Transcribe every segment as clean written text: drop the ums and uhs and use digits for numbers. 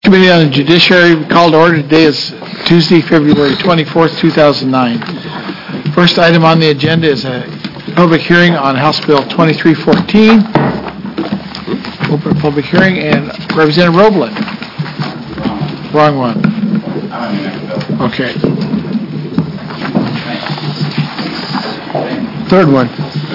Committee on the Judiciary called to order. Today is Tuesday, February 24th, 2009. First item on the agenda is a public hearing on House Bill 2314. Open public hearing, and Representative Roeblen. Wrong one. Okay. Third one.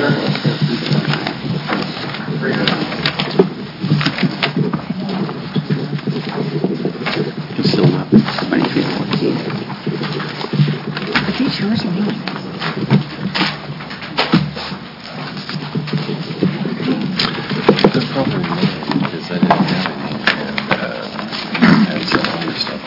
Still not 2314. Are these yours or mine? The problem is I didn't have any, and had some other stuff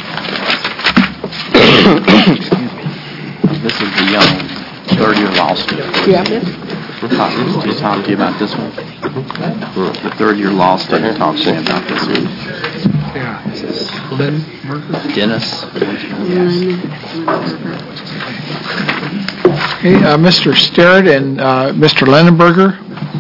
on that. Excuse me. This is the young third-year law student. Do you have this? Did he talk to you about this one? The third-year law student talks to me about this one. Yeah. Dennis. Okay, Mr. Sterrett and Mr. Lenenberger.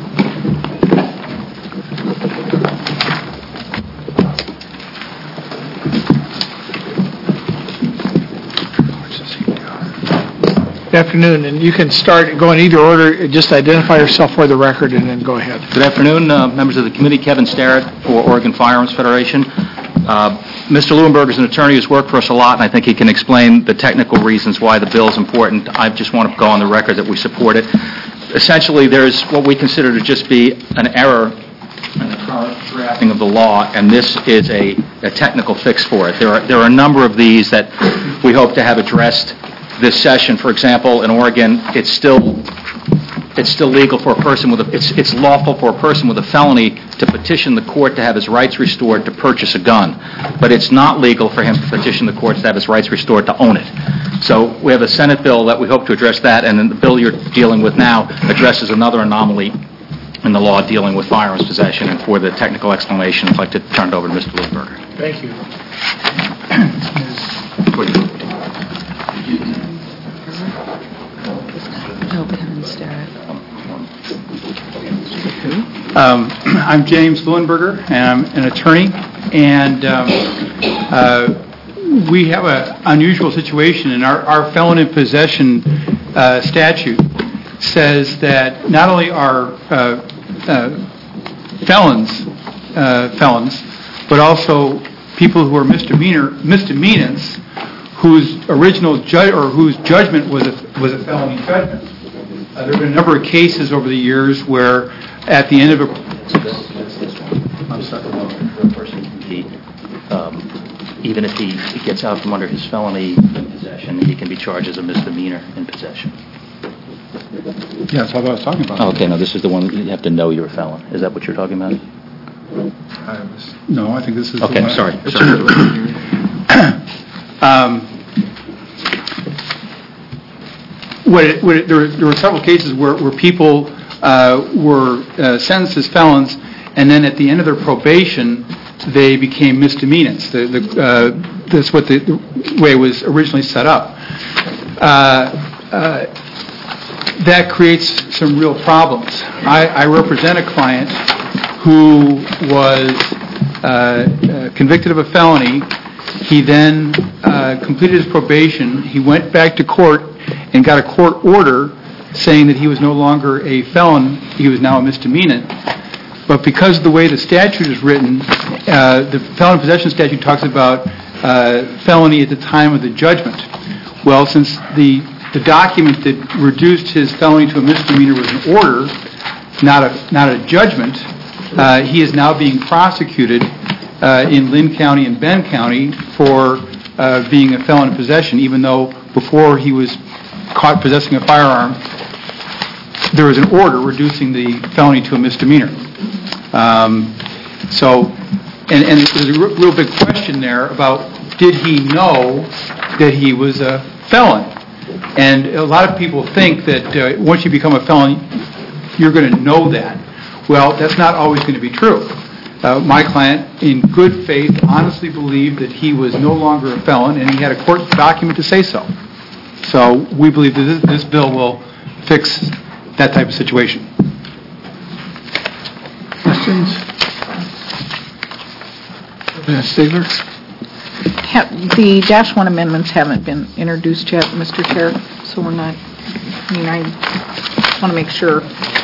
Good afternoon, and you can start, go in either order, just identify yourself for the record and then go ahead. Good afternoon, members of the committee. Kevin Sterrett for Oregon Firearms Federation. Mr. Leuenberger is an attorney who's worked for us a lot, and I think he can explain the technical reasons why the bill is important. I just want to go on the record that we support it. Essentially, there's what we consider to just be an error in the current drafting of the law, and this is a technical fix for it. There are a number of these that we hope to have addressed this session. For example, in Oregon, it's still legal for a person with it's lawful for a person with a felony to petition the court to have his rights restored to purchase a gun, but it's not legal for him to petition the courts to have his rights restored to own it. So we have a Senate bill that we hope to address that, and then the bill you're dealing with now addresses another anomaly in the law dealing with firearms possession. And for the technical explanation, I'd like to turn it over to Mr. Leuenberger. Thank you. I'm James Leuenberger, and I'm an attorney, and we have an unusual situation. In our felon in possession statute says that not only are felons, but also people who are misdemeanants, whose original whose judgment was a felony judgment. There have been a number of cases over the years where, at the end of even if he gets out from under his felony in possession, he can be charged as a misdemeanor in possession. Yeah, that's what I was talking about. Okay, no, this is the one you have to know you're a felon. Is that what you're talking about? No, I think this is okay. The one. Sorry. There were several cases where people were sentenced as felons, and then at the end of their probation, they became misdemeanants. That's what the way it was originally set up. That creates some real problems. I represent a client who was convicted of a felony. He then completed his probation. He went back to court and got a court order saying that he was no longer a felon, he was now a misdemeanant. But because of the way the statute is written, the felon in possession statute talks about felony at the time of the judgment. Well, since the document that reduced his felony to a misdemeanor was an order, not a judgment, he is now being prosecuted in Lynn County and Benn County for being a felon in possession, even though before he was caught possessing a firearm, there was an order reducing the felony to a misdemeanor. And there's a real big question there about, did he know that he was a felon? And a lot of people think that once you become a felon, you're going to know that. Well, that's not always going to be true. My client, in good faith, honestly believed that he was no longer a felon, and he had a court document to say so. So we believe that this bill will fix that type of situation. Questions? Ms. Stigler? The dash one amendments haven't been introduced yet, Mr. Chair, so we're not, I want to make sure.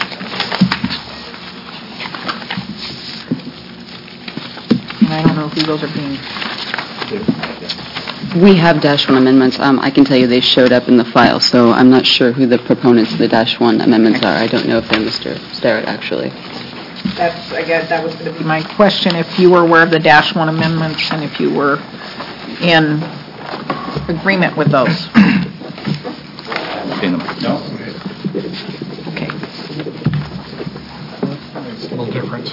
And I don't know who those are being. We have dash one amendments. I can tell you they showed up in the file, so I'm not sure who the proponents of the dash one amendments are. I don't know if they're Mr. Starrett, actually. That's, I guess, that was going to be my question, if you were aware of the dash one amendments and if you were in agreement with those. Seen them. No? Okay. It's a little different.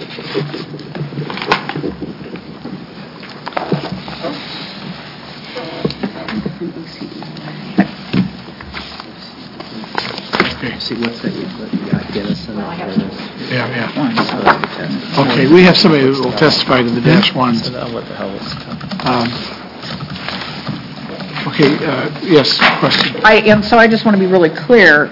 Okay. See, what's that you put? Guinness in it? Yeah. Oh, Okay, we have somebody who will testify to the dash ones. So now what the hell is Okay, yes, question. And so I just want to be really clear.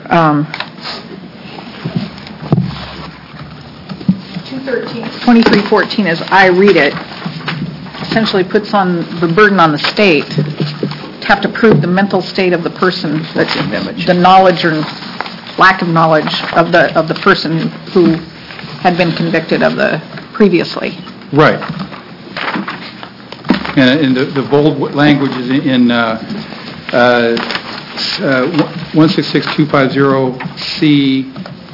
2314, as I read it, essentially puts on the burden on the state to have to prove the mental state of the person, the knowledge or lack of knowledge of the person who had been convicted of the previously. Right. And the bold language is in 166250C,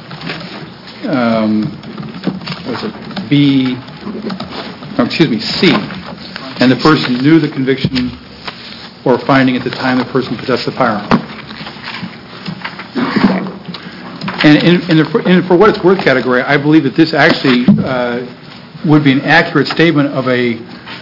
what was it, C. And the person knew the conviction or finding at the time the person possessed the firearm. And for what it's worth category, I believe that this actually would be an accurate statement of a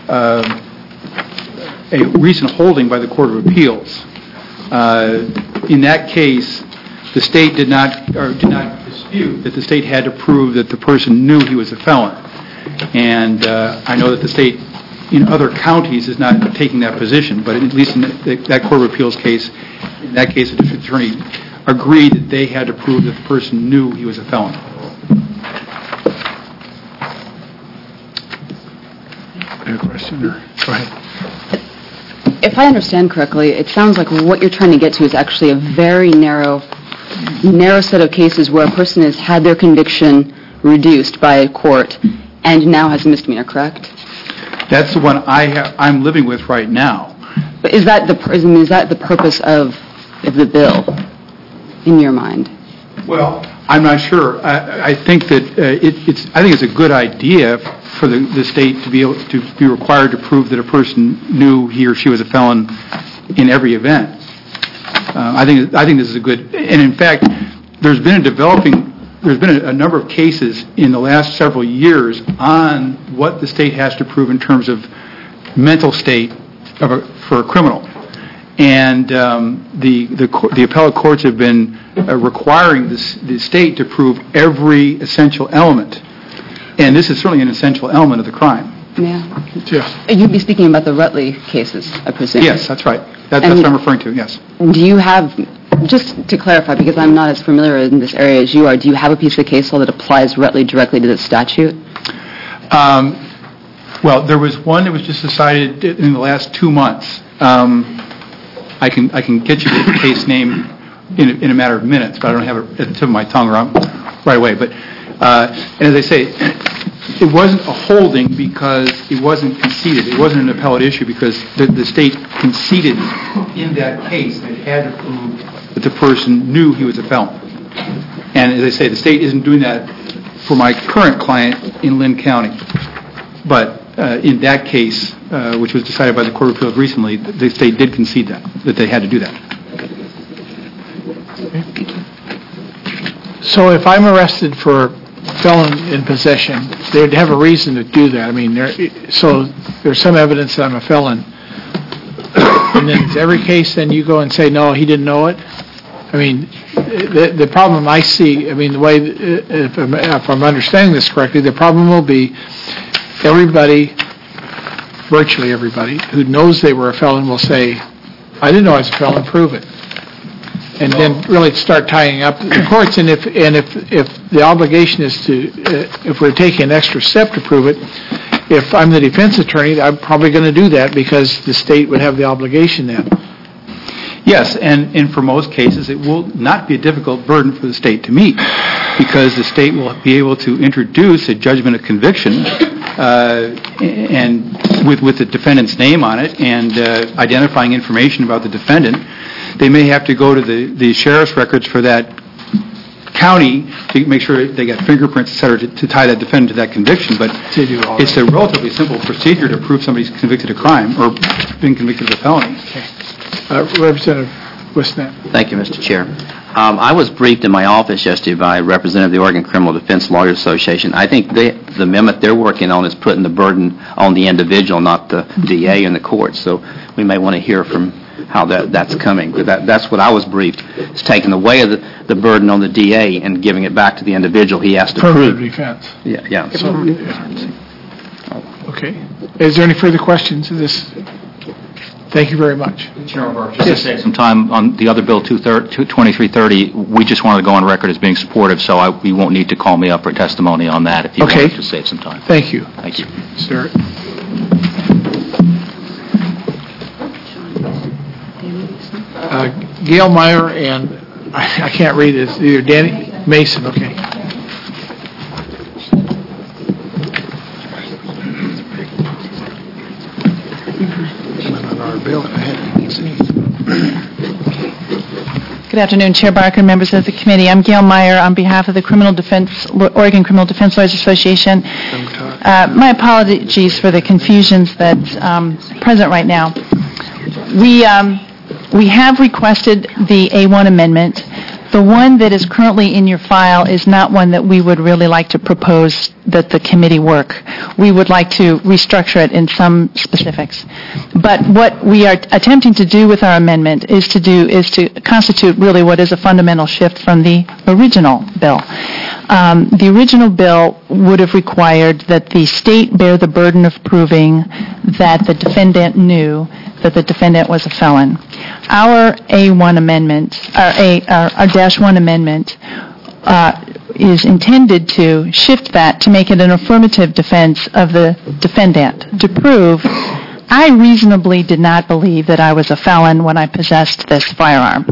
recent holding by the Court of Appeals. In that case, the state did not dispute that the state had to prove that the person knew he was a felon. And I know that the state in other counties is not taking that position, but at least in that Court of Appeals case, in that case the district attorney agreed that they had to prove that the person knew he was a felon. Any question? Go ahead. If I understand correctly, it sounds like what you're trying to get to is actually a very narrow set of cases where a person has had their conviction reduced by a court and now has a misdemeanor, correct? That's the one I'm living with right now. But is that the purpose of the bill, in your mind? Well, I'm not sure. I think that it's a good idea for the state to be able to be required to prove that a person knew he or she was a felon in every event. I think this is a good. And in fact, there's been a number of cases in the last several years on what the state has to prove in terms of mental state for a criminal. And the appellate courts have been requiring the state to prove every essential element. And this is certainly an essential element of the crime. Yeah. Yes. You'd be speaking about the Rutley cases, I presume. Yes, that's right. That's what I'm referring to, yes. Do you have, just to clarify, because I'm not as familiar in this area as you are, do you have a piece of case law that applies Rutley directly to the statute? Well, there was one that was just decided in the last 2 months. I can get you the case name in a matter of minutes, but I don't have it at the tip of my tongue right away. But and as I say, it wasn't a holding because it wasn't conceded. It wasn't an appellate issue because the state conceded in that case that it had to prove that the person knew he was a felon. And as I say, the state isn't doing that for my current client in Lynn County. But in that case, which was decided by the Court of Appeals recently, the state did concede that they had to do that. So if I'm arrested for felon in possession, they'd have a reason to do that. I mean, so there's some evidence that I'm a felon. And then in every case, then you go and say, no, he didn't know it. I mean, the problem I see, I mean, the way, if I'm understanding this correctly, the problem will be everybody, virtually everybody, who knows they were a felon will say, I didn't know I was a felon, prove it. And then really start tying up the courts. And if the obligation is to, if we're taking an extra step to prove it, if I'm the defense attorney, I'm probably going to do that because the state would have the obligation then. Yes, and for most cases, it will not be a difficult burden for the state to meet, because the state will be able to introduce a judgment of conviction and with the defendant's name on it and identifying information about the defendant. They may have to go to the sheriff's records for that county to make sure they got fingerprints, et cetera, to tie that defendant to that conviction, but it's a relatively simple procedure to prove somebody's convicted of crime or been convicted of a felony. Representative Wisnett. Thank you, Mr. Chair. I was briefed in my office yesterday by a representative of the Oregon Criminal Defense Lawyers Association. I think the amendment they're working on is putting the burden on the individual, not the DA and the court. So we may want to hear from how that's coming. But that's what I was briefed. It's taking away the burden on the DA and giving it back to the individual. He has to prove. Defense. Yeah. Okay. Is there any further questions of this? Thank you very much. Chairman Burke, just to save some time on the other bill, 2330, we just wanted to go on record as being supportive, so you won't need to call me up for testimony on that if you want to save some time. Thank you. Thank you. Sir. Gail Meyer and, I can't read it, it's either Danny Mason, okay. Good afternoon, Chair Barker, members of the committee. I'm Gail Meyer on behalf of the Oregon Criminal Defense Lawyers Association. My apologies for the confusions that's present right now. We have requested the A1 amendment. The one that is currently in your file is not one that we would really like to propose that the committee work. We would like to restructure it in some specifics. But what we are attempting to do with our amendment is to constitute really what is a fundamental shift from the original bill. The original bill would have required that the state bear the burden of proving that the defendant knew that the defendant was a felon. Our A1 amendment, our Dash 1 amendment, is intended to shift that to make it an affirmative defense of the defendant to prove I reasonably did not believe that I was a felon when I possessed this firearm.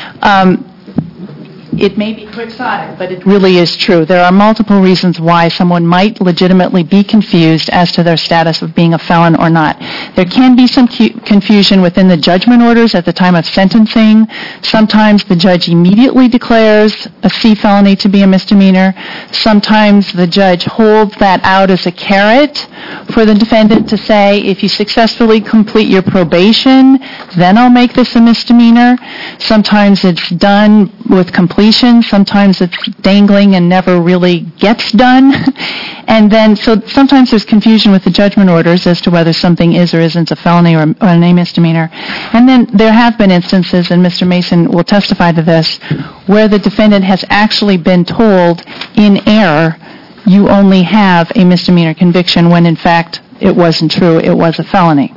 It may be quixotic, but it really is true. There are multiple reasons why someone might legitimately be confused as to their status of being a felon or not. There can be some confusion within the judgment orders at the time of sentencing. Sometimes the judge immediately declares a C felony to be a misdemeanor. Sometimes the judge holds that out as a carrot for the defendant to say, if you successfully complete your probation, then I'll make this a misdemeanor. Sometimes it's done with completion. Sometimes it's dangling and never really gets done. And then, so sometimes there's confusion with the judgment orders as to whether something is or isn't a felony or a misdemeanor. And then there have been instances, and Mr. Mason will testify to this, where the defendant has actually been told in error, you only have a misdemeanor conviction when in fact it wasn't true, it was a felony.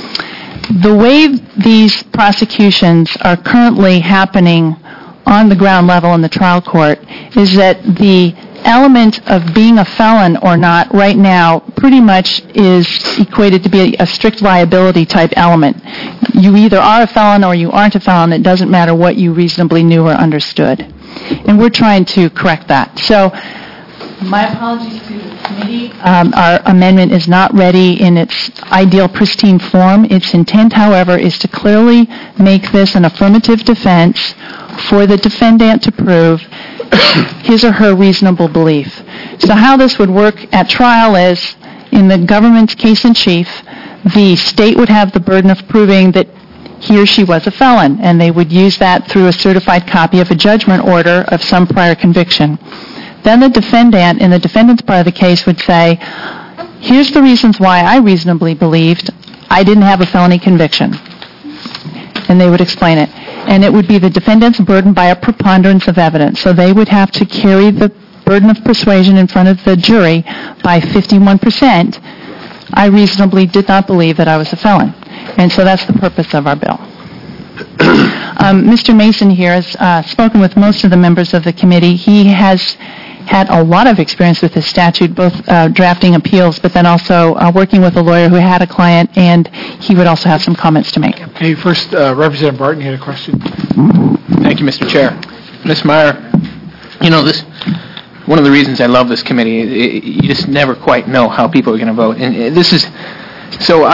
The way these prosecutions are currently happening on the ground level in the trial court is that the element of being a felon or not right now pretty much is equated to be a strict liability type element. You either are a felon or you aren't a felon. It doesn't matter what you reasonably knew or understood. And we're trying to correct that. So my apologies to the committee. Our amendment is not ready in its ideal pristine form. Its intent, however, is to clearly make this an affirmative defense for the defendant to prove his or her reasonable belief. So how this would work at trial is, in the government's case in chief, the state would have the burden of proving that he or she was a felon, and they would use that through a certified copy of a judgment order of some prior conviction. Then the defendant, in the defendant's part of the case, would say, here's the reasons why I reasonably believed I didn't have a felony conviction. And they would explain it. And it would be the defendant's burden by a preponderance of evidence. So they would have to carry the burden of persuasion in front of the jury by 51%. I reasonably did not believe that I was a felon. And so that's the purpose of our bill. Mr. Mason here has spoken with most of the members of the committee. He has had a lot of experience with this statute, both drafting appeals, but then also working with a lawyer who had a client, and he would also have some comments to make. Okay, first, Representative Barton, you had a question? Thank you, Mr. Chair. Ms. Meyer, one of the reasons I love this committee, you just never quite know how people are going to vote. And this is, so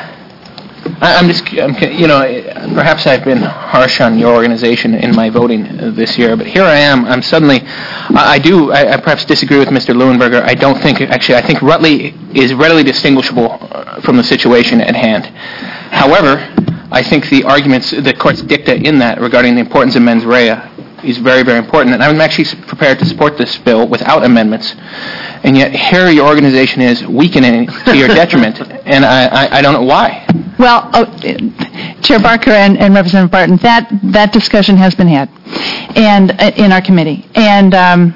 perhaps I've been harsh on your organization in my voting this year, but here I am. I perhaps disagree with Mr. Leuenberger. I think Rutley is readily distinguishable from the situation at hand. However, I think the arguments, the court's dicta in that regarding the importance of mens rea is very, very important. And I'm actually prepared to support this bill without amendments. And yet here your organization is weakening to your detriment, and I don't know why. Well, Chair Barker and Representative Barton, that discussion has been had and in our committee. And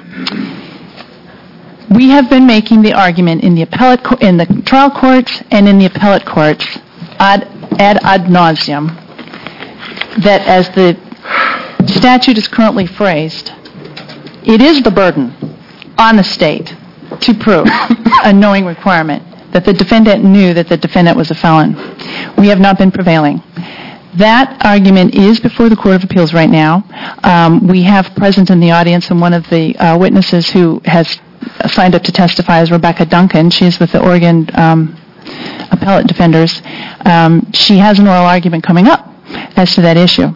we have been making the argument in the trial courts and in the appellate courts ad nauseum that as the statute is currently phrased, it is the burden on the state to prove a knowing requirement that the defendant knew that the defendant was a felon. We have not been prevailing. That argument is before the Court of Appeals right now. We have present in the audience, and one of the witnesses who has signed up to testify is Rebecca Duncan. She's with the Oregon Appellate Defenders. She has an oral argument coming up as to that issue.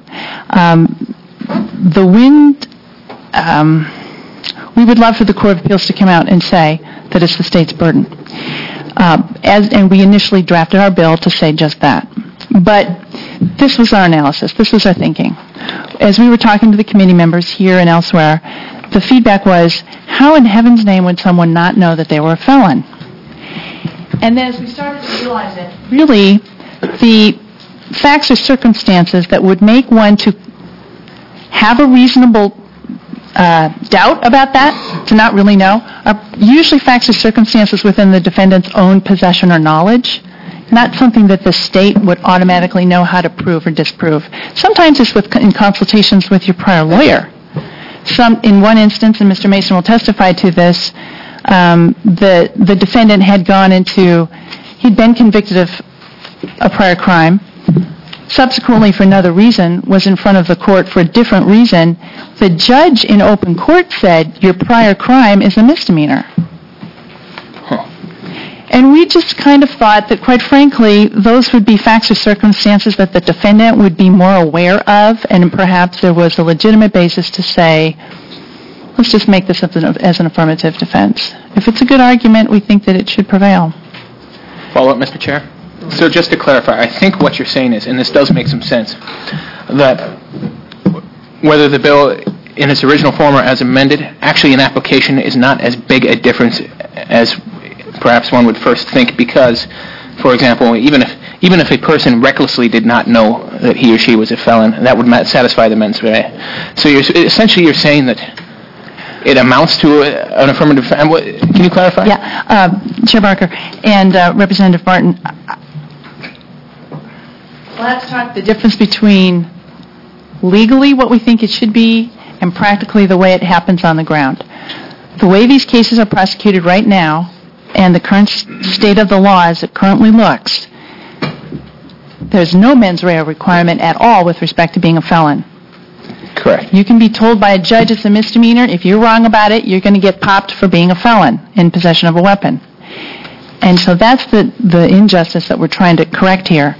We would love for the Court of Appeals to come out and say that it's the state's burden. And we initially drafted our bill to say just that. But this was our analysis. This was our thinking. As we were talking to the committee members here and elsewhere, the feedback was, how in heaven's name would someone not know that they were a felon? And then as we started to realize it, really, the facts or circumstances that would make one to have a reasonable doubt about that, to not really know, are usually facts or circumstances within the defendant's own possession or knowledge, not something that the state would automatically know how to prove or disprove. Sometimes it's in consultations with your prior lawyer. In one instance, and Mr. Mason will testify to this, the defendant had he'd been convicted of a prior crime, subsequently for another reason, was in front of the court for a different reason. The judge in open court said, your prior crime is a misdemeanor. And we just kind of thought that, quite frankly, those would be facts or circumstances that the defendant would be more aware of, and perhaps there was a legitimate basis to say, let's just make this as an affirmative defense. If it's a good argument, we think that it should prevail. Follow up, Mr. Chair? So just to clarify, I think what you're saying is, and this does make some sense, that whether the bill in its original form or as amended, actually an application is not as big a difference as perhaps one would first think, because, for example, even if a person recklessly did not know that he or she was a felon, that would satisfy the mens rea. So essentially you're saying that it amounts to an affirmative defense. Can you clarify? Yeah, Chair Barker and Representative Martin. Let's talk the difference between legally what we think it should be and practically the way it happens on the ground. The way these cases are prosecuted right now and the current state of the law as it currently looks, there's no mens rea requirement at all with respect to being a felon. Correct. You can be told by a judge it's a misdemeanor. If you're wrong about it, you're going to get popped for being a felon in possession of a weapon. And so that's the injustice that we're trying to correct here.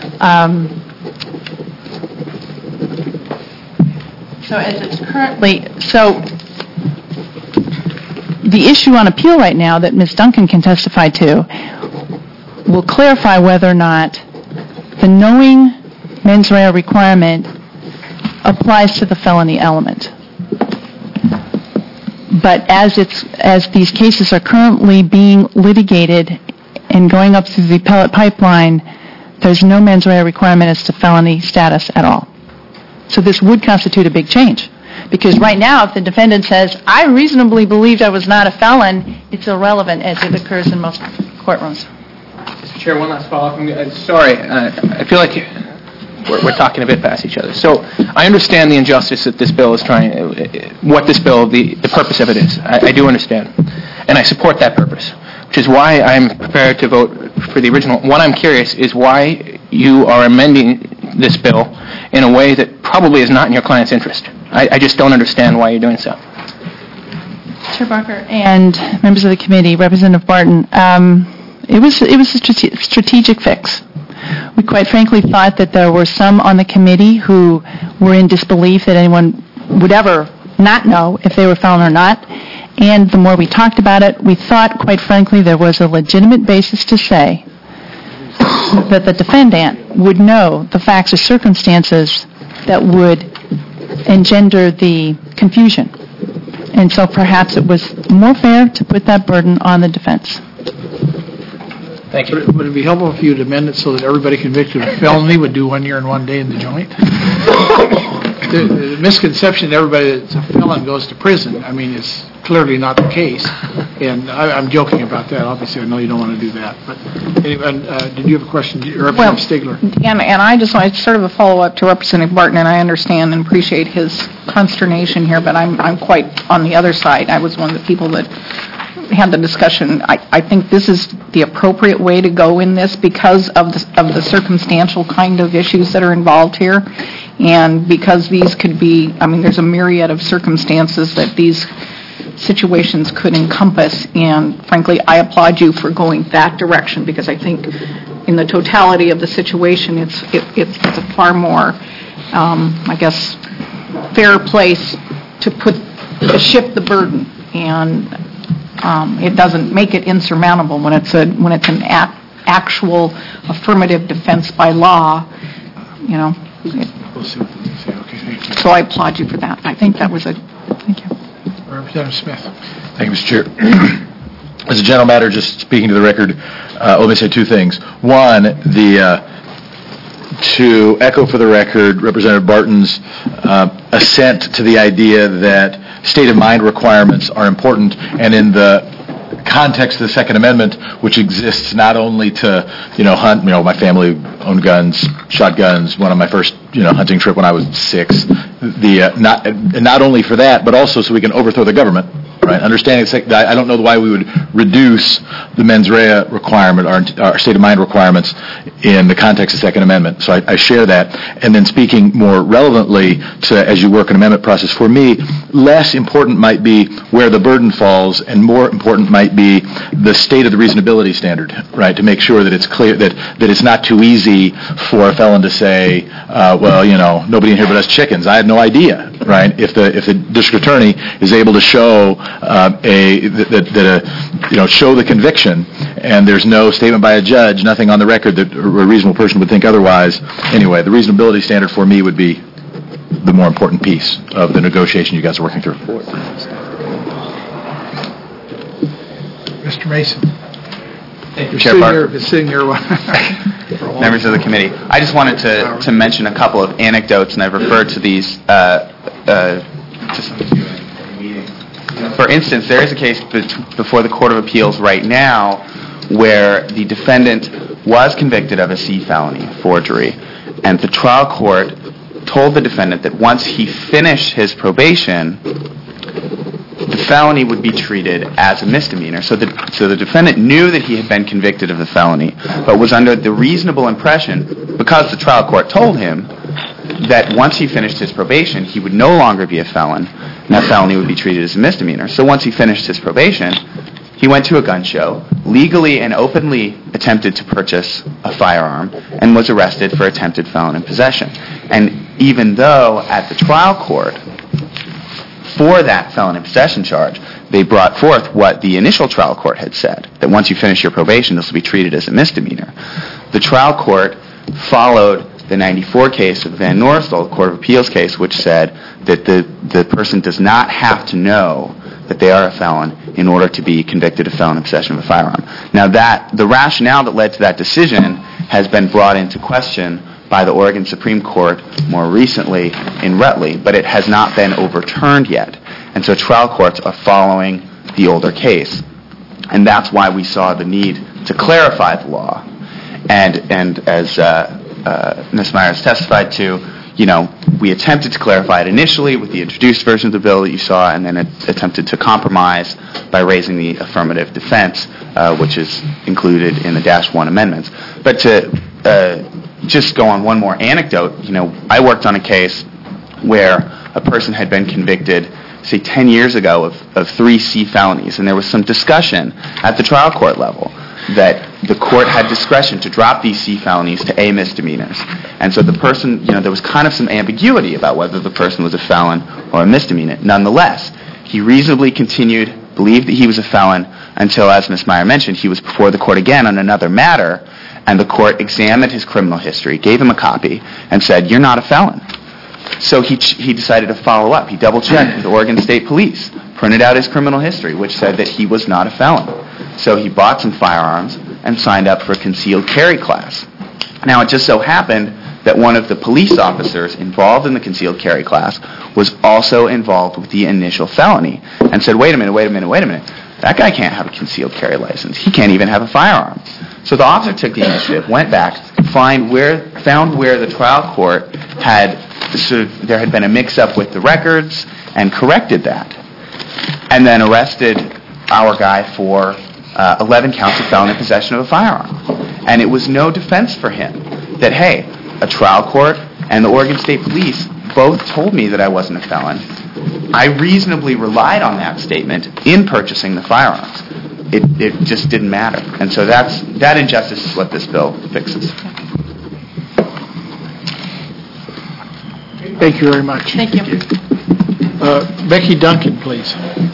The issue on appeal right now that Ms. Duncan can testify to will clarify whether or not the knowing mens rea requirement applies to the felony element. But as these cases are currently being litigated and going up through the appellate pipeline, there's no mens rea requirement as to felony status at all. So this would constitute a big change. Because right now, if the defendant says, I reasonably believed I was not a felon, it's irrelevant as it occurs in most courtrooms. Mr. Chair, one last follow-up. Sorry, I feel like We're talking a bit past each other. So I understand the injustice that this bill is the purpose of it is. I do understand. And I support that purpose, which is why I'm prepared to vote for the original. What I'm curious is why you are amending this bill in a way that probably is not in your client's interest. I just don't understand why you're doing so. Chair Barker and members of the committee, Representative Barton, it was a strategic fix. We quite frankly thought that there were some on the committee who were in disbelief that anyone would ever not know if they were a felon or not. And the more we talked about it, we thought, quite frankly, there was a legitimate basis to say that the defendant would know the facts or circumstances that would engender the confusion. And so perhaps it was more fair to put that burden on the defense. Thank you. Would it be helpful if you would amend it so that everybody convicted of felony would do 1 year and 1 day in the joint? The misconception that everybody that's a felon goes to prison, I mean, is clearly not the case. And I'm joking about that. Obviously, I know you don't want to do that. But anyway, did you have a question, Representative Stigler? And I just wanted sort of a follow-up to Representative Barton, and I understand and appreciate his consternation here, but I'm quite on the other side. I was one of the people that had the discussion. I think this is the appropriate way to go in this because of the circumstantial kind of issues that are involved here, and because these could be, I mean, there's a myriad of circumstances that these situations could encompass, and frankly, I applaud you for going that direction because I think in the totality of the situation, it's a far more, I guess, fair place to shift the burden, and it doesn't make it insurmountable when it's an actual affirmative defense by law, you know. We'll see what they say. Okay, thank you. So I applaud you for that. I think that was thank you. Representative Smith. Thank you, Mr. Chair. As a general matter, just speaking to the record, let me say two things. One, to echo for the record Representative Barton's assent to the idea that state of mind requirements are important, and in the context of the Second Amendment, which exists not only to, hunt, my family owned guns, shotguns, one on my first, hunting trip when I was 6, not only for that, but also so we can overthrow the government, right? Understanding, I don't know why we would reduce the mens rea requirement, our state of mind requirements in the context of the Second Amendment. So I share that. And then speaking more relevantly to, as you work an amendment process, for me, less important might be where the burden falls, and more important might be the state of the reasonability standard, right? To make sure that it's clear that it's not too easy for a felon to say, nobody in here but us chickens. I had no idea, right? If the district attorney is able to show show the conviction, and there's no statement by a judge, nothing on the record that a reasonable person would think otherwise. Anyway, the reasonability standard for me would be the more important piece of the negotiation you guys are working through. Mr. Mason. Thank you, Chair Barker. Sitting here. Members of the committee, I just wanted to mention a couple of anecdotes, and I've referred to these For instance, there is a case before the Court of Appeals right now where the defendant was convicted of a C felony, forgery, and the trial court told the defendant that once he finished his probation, the felony would be treated as a misdemeanor. So the defendant knew that he had been convicted of the felony, but was under the reasonable impression, because the trial court told him, that once he finished his probation, he would no longer be a felon, and that felony would be treated as a misdemeanor. So once he finished his probation, he went to a gun show, legally and openly attempted to purchase a firearm, and was arrested for attempted felon in possession. And even though at the trial court, for that felon in possession charge, they brought forth what the initial trial court had said, that once you finish your probation, this will be treated as a misdemeanor. The trial court followed the 94 case of Van Norstel, the Court of Appeals case, which said that the person does not have to know that they are a felon in order to be convicted of felon in possession of a firearm. Now the rationale that led to that decision has been brought into question by the Oregon Supreme Court more recently in Rutley, but it has not been overturned yet. And so trial courts are following the older case. And that's why we saw the need to clarify the law. And as Ms. Myers testified to, we attempted to clarify it initially with the introduced version of the bill that you saw, and then attempted to compromise by raising the affirmative defense, which is included in the -1 amendments. But to just go on one more anecdote, I worked on a case where a person had been convicted, say 10 years ago, of 3 C felonies, and there was some discussion at the trial court level that the court had discretion to drop these C felonies to A misdemeanors. And so the person, there was kind of some ambiguity about whether the person was a felon or a misdemeanor. Nonetheless, he reasonably continued, believed that he was a felon, until, as Ms. Meyer mentioned, he was before the court again on another matter, and the court examined his criminal history, gave him a copy, and said, "You're not a felon." So he decided to follow up. He double-checked with Oregon State Police, printed out his criminal history, which said that he was not a felon. So he bought some firearms and signed up for a concealed carry class. Now, it just so happened that one of the police officers involved in the concealed carry class was also involved with the initial felony, and said, wait a minute, that guy can't have a concealed carry license. He can't even have a firearm. So the officer took the initiative, went back, found where the trial court there had been a mix-up with the records, and corrected that. And then arrested our guy for 11 counts of felon in possession of a firearm. And it was no defense for him that, hey, a trial court and the Oregon State Police both told me that I wasn't a felon. I reasonably relied on that statement in purchasing the firearms. It just didn't matter. And so that injustice is what this bill fixes. Thank you very much. Thank you. Becky Duncan, please.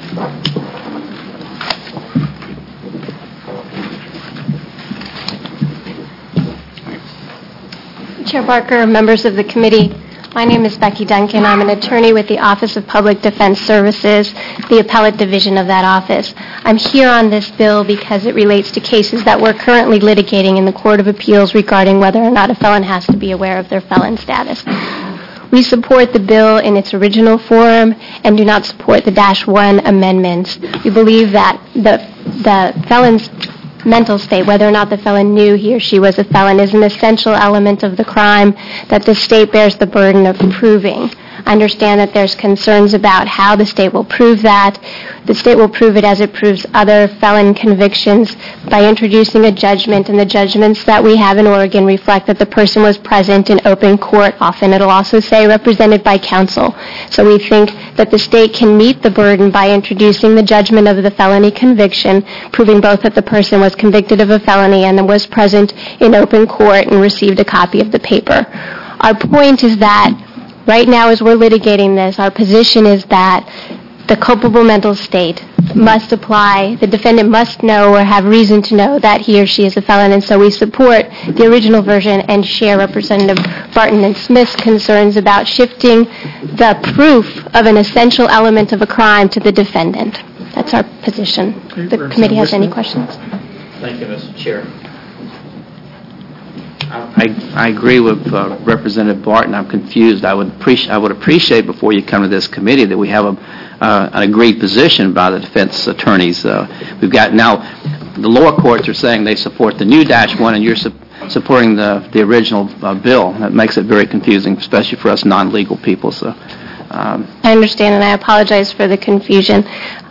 Chair Barker, members of the committee, my name is Becky Duncan. I'm an attorney with the Office of Public Defense Services, the appellate division of that office. I'm here on this bill because it relates to cases that we're currently litigating in the Court of Appeals regarding whether or not a felon has to be aware of their felon status. We support the bill in its original form and do not support the -1 amendments. We believe that the felon's mental state, whether or not the felon knew he or she was a felon, is an essential element of the crime that the state bears the burden of proving. I understand that there's concerns about how the state will prove that. The state will prove it as it proves other felon convictions by introducing a judgment, and the judgments that we have in Oregon reflect that the person was present in open court. Often it'll also say represented by counsel. So we think that the state can meet the burden by introducing the judgment of the felony conviction, proving both that the person was convicted of a felony and was present in open court and received a copy of the paper. Our point is that right now, as we're litigating this, our position is that the culpable mental state must apply, the defendant must know or have reason to know that he or she is a felon, and so we support the original version and share Representative Barton and Smith's concerns about shifting the proof of an essential element of a crime to the defendant. That's our position. If the committee has any questions. Thank you, Mr. Chair. I agree with Representative Barton. I'm confused. I would appreciate before you come to this committee that we have an agreed position by the defense attorneys. We've got now the lower courts are saying they support the new -1, and you're supporting the original bill. That makes it very confusing, especially for us non-legal people. So I understand, and I apologize for the confusion.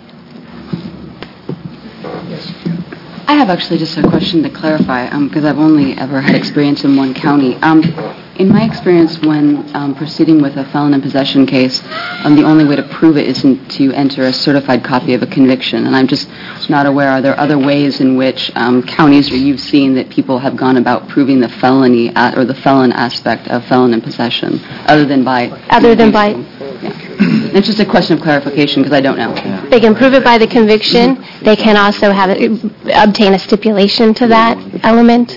I have actually just a question to clarify, because I've only ever had experience in one county. In my experience, when proceeding with a felon in possession case, the only way to prove it isn't to enter a certified copy of a conviction. And I'm just not aware, are there other ways in which counties or you've seen that people have gone about proving the felony or the felon aspect of felon in possession, other than by... Yeah. It's just a question of clarification, because I don't know. Yeah. They can prove it by the conviction. They can also obtain a stipulation to that element.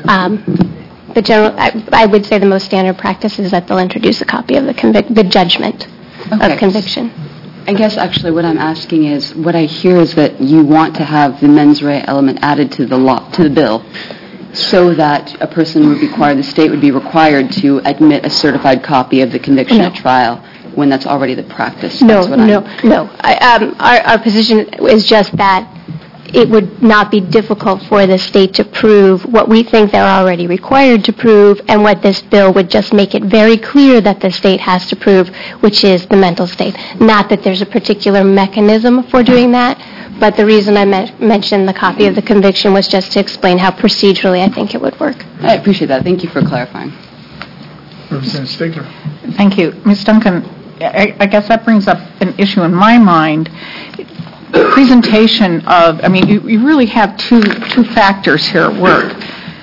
I would say the most standard practice is that they'll introduce a copy of the judgment of conviction. I guess actually what I'm asking is, what I hear is that you want to have the mens rea element added to the bill, so that a person would the state would be required to admit a certified copy of the conviction at trial, when that's already the practice. No. Our position is just that it would not be difficult for the state to prove what we think they're already required to prove, and what this bill would just make it very clear that the state has to prove, which is the mental state. Not that there's a particular mechanism for doing that, but the reason I mentioned the copy of the conviction was just to explain how procedurally I think it would work. I appreciate that. Thank you for clarifying. Representative Stigler. Thank you. Ms. Duncan, I guess that brings up an issue in my mind. Presentation of, I mean, you really have two factors here at work.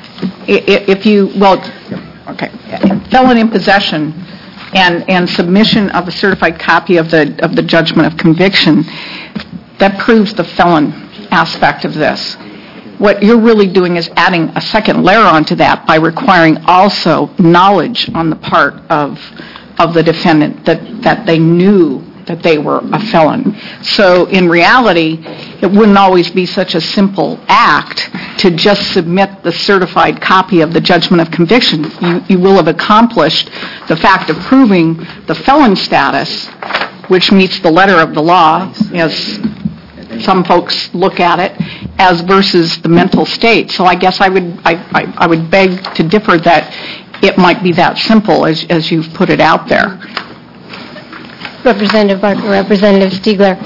Felon in possession and submission of a certified copy of the judgment of conviction, that proves the felon aspect of this. What you're really doing is adding a second layer onto that by requiring also knowledge on the part of the defendant that they knew that they were a felon. So in reality, it wouldn't always be such a simple act to just submit the certified copy of the judgment of conviction. You will have accomplished the fact of proving the felon status, which meets the letter of the law, as some folks look at it, as versus the mental state. So I guess I would beg to differ that it might be that simple as you've put it out there. Representative Barker, Representative Stigler,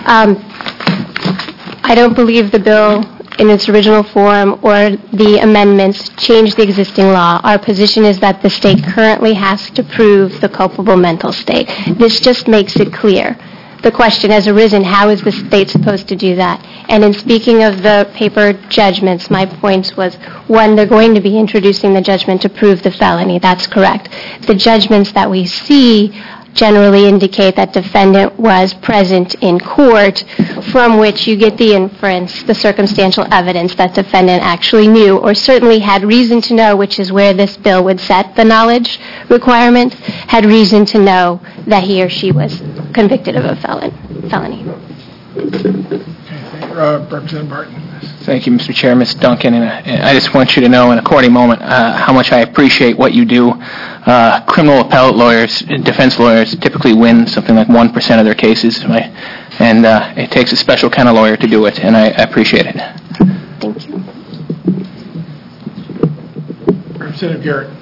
I don't believe the bill in its original form or the amendments change the existing law. Our position is that the state currently has to prove the culpable mental state. This just makes it clear. The question has arisen, how is the state supposed to do that? And in speaking of the paper judgments, my point was, one, they're going to be introducing the judgment to prove the felony. That's correct. The judgments that we see generally indicate that defendant was present in court, from which you get the inference, the circumstantial evidence that defendant actually knew or certainly had reason to know, which is where this bill would set the knowledge requirement, had reason to know that he or she was convicted of a felony. Representative Barton. Thank you, Mr. Chair, Ms. Duncan, and I just want you to know in a courting moment how much I appreciate what you do. Criminal appellate lawyers, defense lawyers, typically win something like 1% of their cases, and it takes a special kind of lawyer to do it, and I appreciate it. Thank you. Representative Garrett.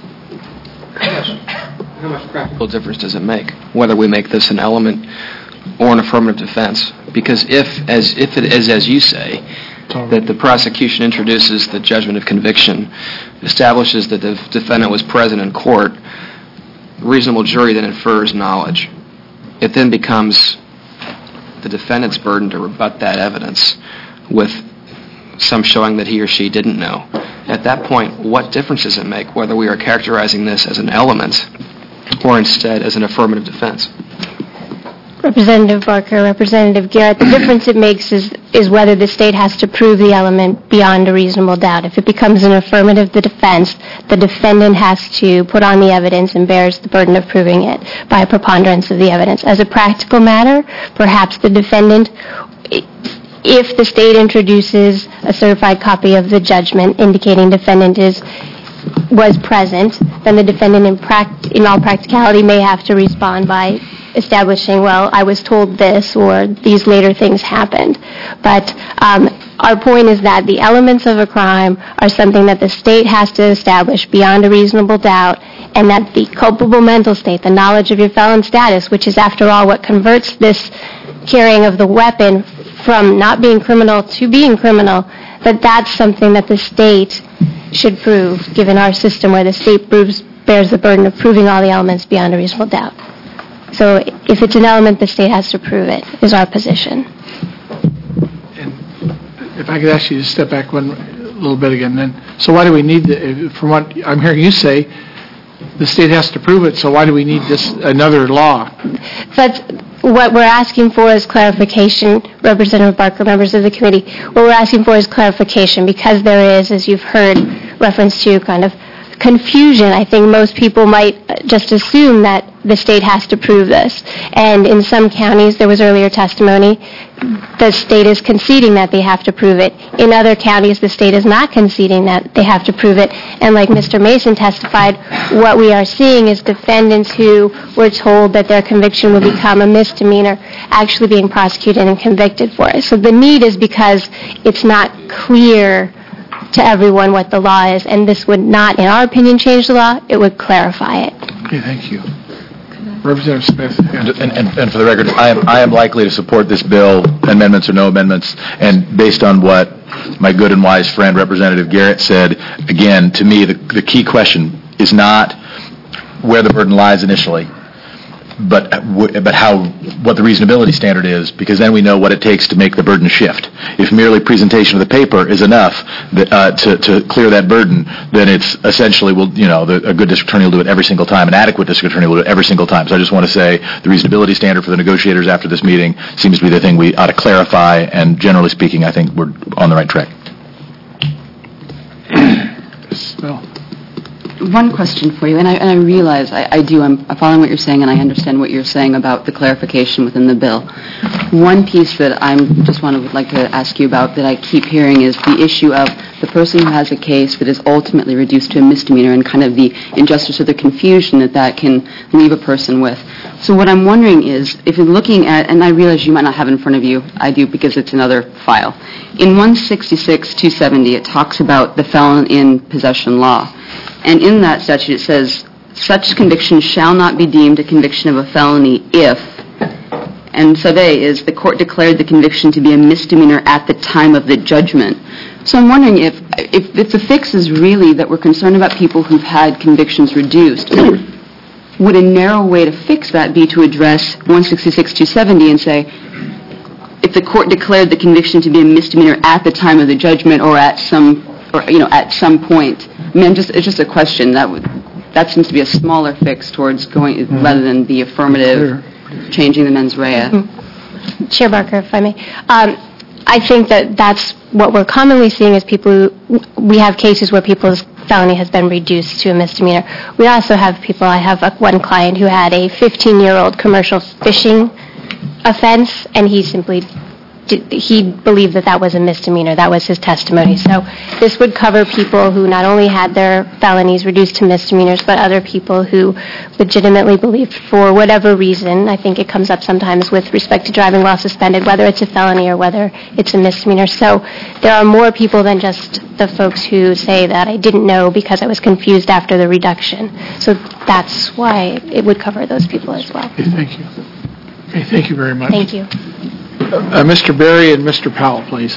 How much practical difference does it make whether we make this an element or an affirmative defense? Because if it is as you say, that the prosecution introduces the judgment of conviction, establishes that the defendant was present in court, the reasonable jury then infers knowledge. It then becomes the defendant's burden to rebut that evidence with some showing that he or she didn't know. At that point, what difference does it make whether we are characterizing this as an element or instead as an affirmative defense? Representative Barker, Representative Garrett, the difference it makes is whether the state has to prove the element beyond a reasonable doubt. If it becomes an affirmative defense, the defendant has to put on the evidence and bears the burden of proving it by a preponderance of the evidence. As a practical matter, perhaps the defendant, if the state introduces a certified copy of the judgment indicating defendant was present, then the defendant in all practicality may have to respond by establishing, well, I was told this, or these later things happened. But our point is that the elements of a crime are something that the state has to establish beyond a reasonable doubt, and that the culpable mental state, the knowledge of your felon status, which is after all what converts this carrying of the weapon from not being criminal to being criminal, that's something that the state should prove, given our system where the state bears the burden of proving all the elements beyond a reasonable doubt. So if it's an element, the state has to prove it, is our position. And if I could ask you to step back a little bit again, then. So why do we need, from what I'm hearing you say, the state has to prove it, so why do we need another law? What we're asking for is clarification, Representative Barker, members of the committee. What we're asking for is clarification, because there is, as you've heard, reference to kind of confusion. I think most people might just assume that the state has to prove this. And in some counties, there was earlier testimony, the state is conceding that they have to prove it. In other counties, the state is not conceding that they have to prove it. And like Mr. Mason testified, what we are seeing is defendants who were told that their conviction would become a misdemeanor actually being prosecuted and convicted for it. So the need is because it's not clear to everyone what the law is, and this would not, in our opinion, change the law. It would clarify it. Okay, thank you. Representative Smith. And for the record, I am likely to support this bill, amendments or no amendments, and based on what my good and wise friend, Representative Garrett, said, again, to me, the key question is not where the burden lies initially, but what the reasonability standard is, because then we know what it takes to make the burden shift. If merely presentation of the paper is enough to clear that burden, then it's essentially, a good district attorney will do it every single time, an adequate district attorney will do it every single time. So I just want to say the reasonability standard for the negotiators after this meeting seems to be the thing we ought to clarify, and generally speaking, I think we're on the right track. One question for you, and I realize I'm following what you're saying, and I understand what you're saying about the clarification within the bill. One piece that would like to ask you about that I keep hearing is the issue of the person who has a case that is ultimately reduced to a misdemeanor and kind of the injustice or the confusion that can leave a person with. So what I'm wondering is, if you're looking at, and I realize you might not have it in front of you, I do because it's another file. In 166-270, it talks about the felon in possession law. And in that statute, it says, such conviction shall not be deemed a conviction of a felony if, and sub A is, the court declared the conviction to be a misdemeanor at the time of the judgment. So I'm wondering if the fix is really that we're concerned about people who've had convictions reduced, would a narrow way to fix that be to address 166-270 and say, if the court declared the conviction to be a misdemeanor at the time of the judgment or at some point? I mean, it's just a question. That seems to be a smaller fix towards going, rather than the affirmative, changing the mens rea. Chair Barker, if I may. I think that's what we're commonly seeing is we have cases where people's felony has been reduced to a misdemeanor. We also have I have one client who had a 15-year-old commercial fishing offense, and he believed that was a misdemeanor. That was his testimony. So this would cover people who not only had their felonies reduced to misdemeanors, but other people who legitimately believed for whatever reason. I think it comes up sometimes with respect to driving while suspended, whether it's a felony or whether it's a misdemeanor. So there are more people than just the folks who say that I didn't know because I was confused after the reduction. So that's why it would cover those people as well. Okay, thank you. Okay, thank you very much. Thank you. Mr. Berry and Mr. Powell, please.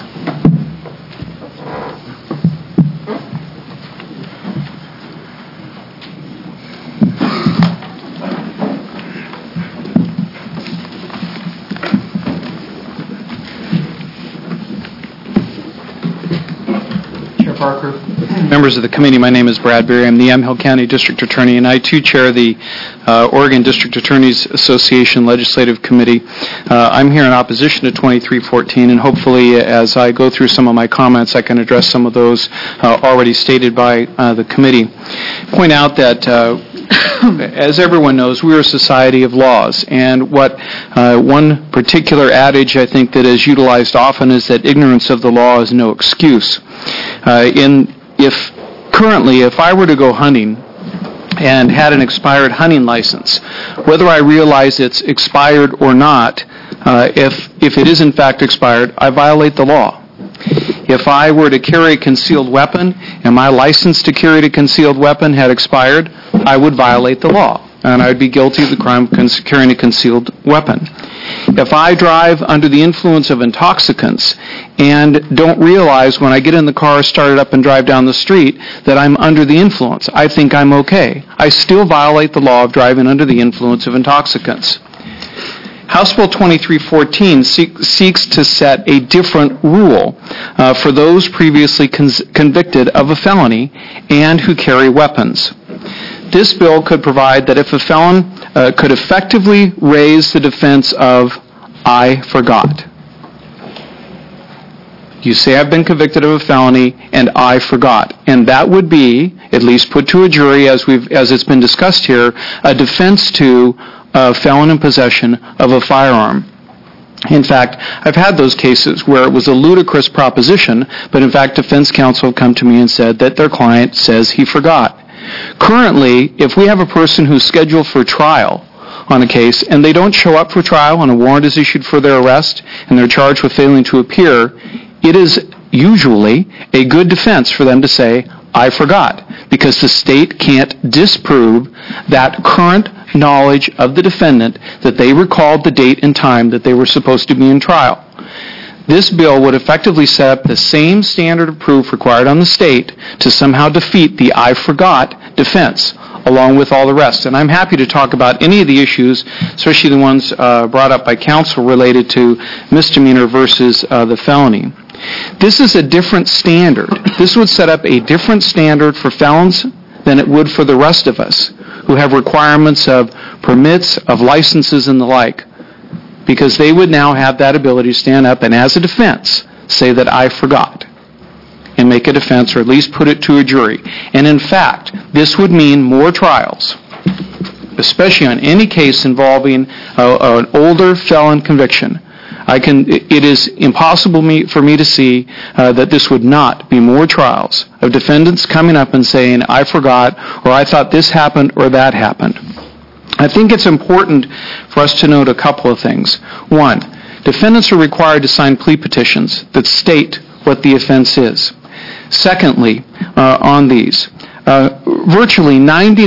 Chair Parker, members of the committee, my name is Brad Berry. I'm the Yamhill County District Attorney, and I too chair the Oregon District Attorneys Association Legislative Committee. I'm here in opposition to 2314, and hopefully as I go through some of my comments, I can address some of those already stated by the committee. Point out that as everyone knows, we're a society of laws, and what one particular adage I think that is utilized often is that ignorance of the law is no excuse. If I were to go hunting and had an expired hunting license, whether I realize it's expired or not, if it is in fact expired, I violate the law. If I were to carry a concealed weapon and my license to carry a concealed weapon had expired, I would violate the law, and I would be guilty of the crime of carrying a concealed weapon. If I drive under the influence of intoxicants and don't realize when I get in the car, start it up, and drive down the street that I'm under the influence, I think I'm okay. I still violate the law of driving under the influence of intoxicants. House Bill 2314 seeks to set a different rule for those previously convicted of a felony and who carry weapons. This bill could provide that if a felon could effectively raise the defense of, I forgot. You say I've been convicted of a felony and I forgot. And that would be at least put to a jury, as it's been discussed here, a defense to a felon in possession of a firearm. In fact, I've had those cases where it was a ludicrous proposition, but in fact defense counsel have come to me and said that their client says he forgot. Currently, if we have a person who's scheduled for trial on a case and they don't show up for trial and a warrant is issued for their arrest and they're charged with failing to appear, it is usually a good defense for them to say, I forgot, because the state can't disprove that current knowledge of the defendant that they recalled the date and time that they were supposed to be in trial. This bill would effectively set up the same standard of proof required on the state to somehow defeat the I forgot defense, along with all the rest. And I'm happy to talk about any of the issues, especially the ones brought up by counsel related to misdemeanor versus the felony. This is a different standard. This would set up a different standard for felons than it would for the rest of us, who have requirements of permits, of licenses, and the like, because they would now have that ability to stand up and, as a defense, say that I forgot, and make a defense, or at least put it to a jury. And in fact, this would mean more trials, especially on any case involving an older felon conviction. It is impossible for me to see that this would not be more trials of defendants coming up and saying, I forgot, or I thought this happened, or that happened. I think it's important for us to note a couple of things. One, defendants are required to sign plea petitions that state what the offense is. Secondly, on these, virtually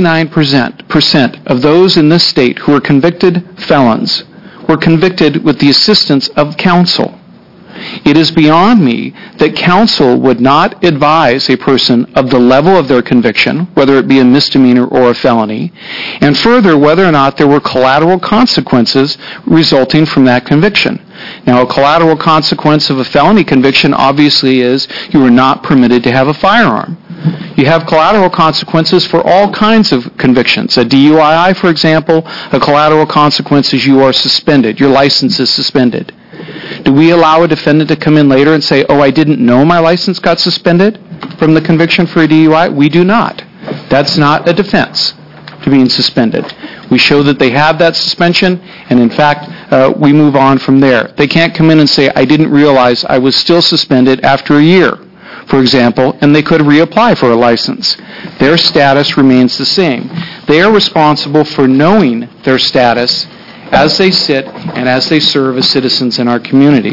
99% of those in this state who are convicted felons were convicted with the assistance of counsel. It is beyond me that counsel would not advise a person of the level of their conviction, whether it be a misdemeanor or a felony, and further, whether or not there were collateral consequences resulting from that conviction. Now, a collateral consequence of a felony conviction obviously is you are not permitted to have a firearm. You have collateral consequences for all kinds of convictions. A DUI, for example, a collateral consequence is you are suspended. Your license is suspended. Do we allow a defendant to come in later and say, oh, I didn't know my license got suspended from the conviction for a DUI? We do not. That's not a defense to being suspended. We show that they have that suspension, and in fact, we move on from there. They can't come in and say, I didn't realize I was still suspended after a year, for example, and they could reapply for a license. Their status remains the same. They are responsible for knowing their status as they sit and as they serve as citizens in our community.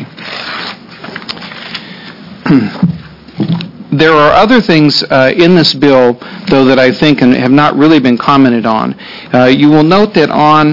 There are other things in this bill, though, that I think and have not really been commented on. You will note that on,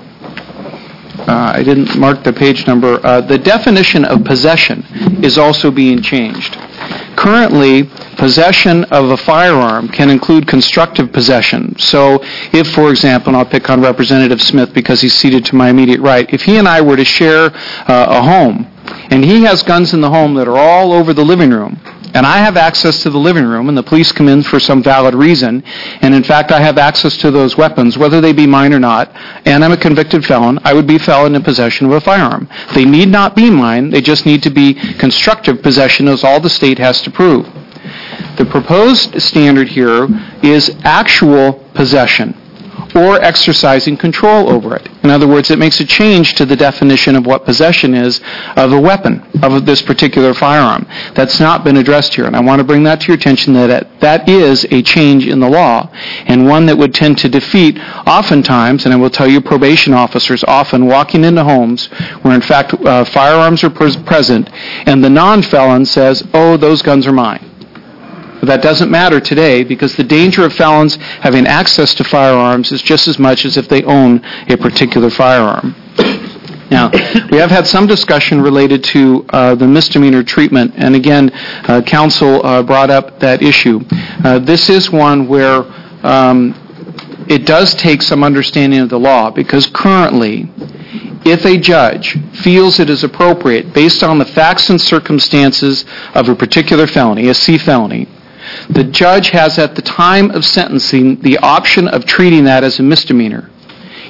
I didn't mark the page number, the definition of possession is also being changed. Currently, possession of a firearm can include constructive possession. So if, for example, and I'll pick on Representative Smith because he's seated to my immediate right, if he and I were to share a home, and he has guns in the home that are all over the living room, and I have access to the living room, and the police come in for some valid reason, and in fact I have access to those weapons, whether they be mine or not, and I'm a convicted felon, I would be felon in possession of a firearm. They need not be mine, they just need to be constructive possession, as all the state has to prove. The proposed standard here is actual possession, or exercising control over it. In other words, it makes a change to the definition of what possession is of a weapon, of this particular firearm. That's not been addressed here, and I want to bring that to your attention, that is a change in the law, and one that would tend to defeat, oftentimes, and I will tell you, probation officers often walking into homes where in fact firearms are present, and the non-felon says, oh, those guns are mine. But that doesn't matter today, because the danger of felons having access to firearms is just as much as if they own a particular firearm. Now, we have had some discussion related to the misdemeanor treatment, and again, counsel brought up that issue. This is one where it does take some understanding of the law, because currently, if a judge feels it is appropriate, based on the facts and circumstances of a particular felony, a C felony, the judge has, at the time of sentencing, the option of treating that as a misdemeanor.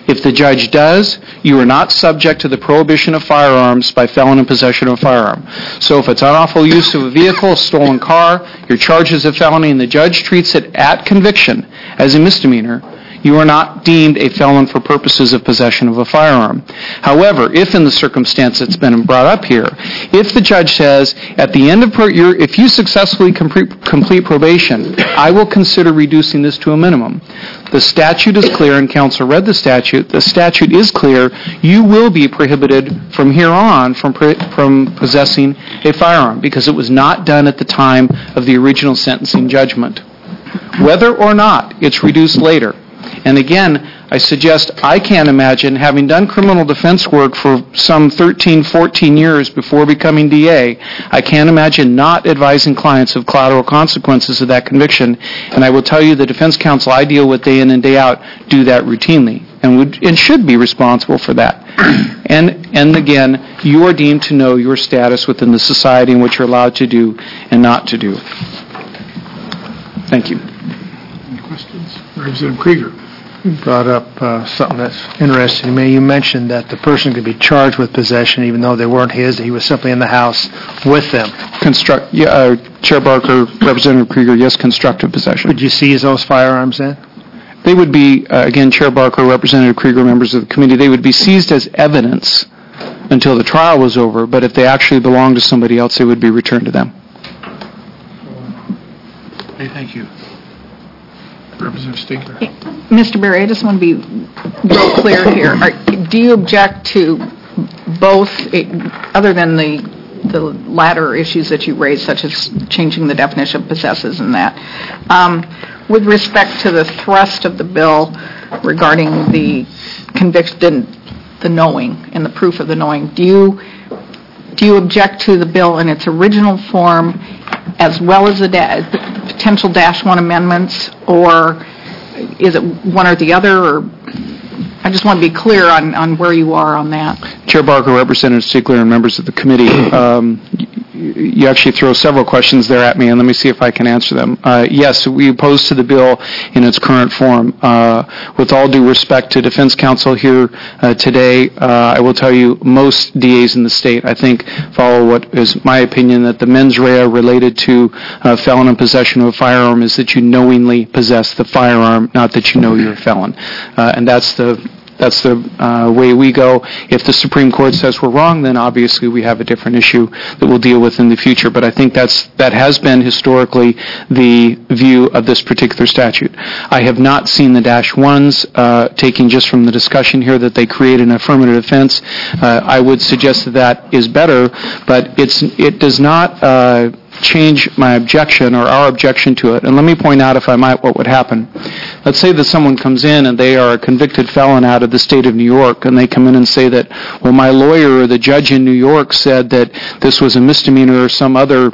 If the judge does, you are not subject to the prohibition of firearms by felon in possession of a firearm. So if it's unlawful use of a vehicle, a stolen car, you're charged as a felony, and the judge treats it at conviction as a misdemeanor, you are not deemed a felon for purposes of possession of a firearm. However, if in the circumstance that's been brought up here, if the judge says, at the end of if you successfully complete probation, I will consider reducing this to a minimum. The statute is clear, and counsel read the statute. The statute is clear. You will be prohibited from here on from possessing a firearm because it was not done at the time of the original sentencing judgment. Whether or not it's reduced later. And again, I suggest I can't imagine, having done criminal defense work for some 13, 14 years before becoming DA, I can't imagine not advising clients of collateral consequences of that conviction. And I will tell you the defense counsel I deal with day in and day out do that routinely and should be responsible for that. And again, you are deemed to know your status within the society and what you're allowed to do and not to do. Thank you. Any questions? Representative Krieger. You brought up something that's interesting to me. You mentioned that the person could be charged with possession even though they weren't his, that he was simply in the house with them. Chair Barker, Representative Krieger, yes, constructive possession. Would you seize those firearms then? They would be, again, Chair Barker, Representative Krieger, members of the committee, they would be seized as evidence until the trial was over, but if they actually belonged to somebody else, they would be returned to them. Okay, thank you. Representative Stinkler. Mr. Berry, I just want to be real clear here. Do you object to both, other than the latter issues that you raised, such as changing the definition of possesses and that, with respect to the thrust of the bill regarding the conviction, the knowing, and the proof of the knowing, do you object to the bill in its original form as well as the potential -1 amendments, or is it one or the other? Or I just want to be clear on where you are on that. Chair Barker, Representative Stiegler, and members of the committee, you actually throw several questions there at me, and let me see if I can answer them. Yes, we oppose to the bill in its current form. With all due respect to defense counsel here today, I will tell you most DAs in the state, I think, follow what is my opinion, that the mens rea related to felon in possession of a firearm is that you knowingly possess the firearm, not that you know you're a felon. And that's the way we go. If the Supreme Court says we're wrong, then obviously we have a different issue that we'll deal with in the future. But I think that has been historically the view of this particular statute. I have not seen the -1s, taking just from the discussion here that they create an affirmative defense. I would suggest that is better, but it does not change my objection or our objection to it. And let me point out, if I might, what would happen. Let's say that someone comes in and they are a convicted felon out of the state of New York, and they come in and say that, well, my lawyer or the judge in New York said that this was a misdemeanor or some other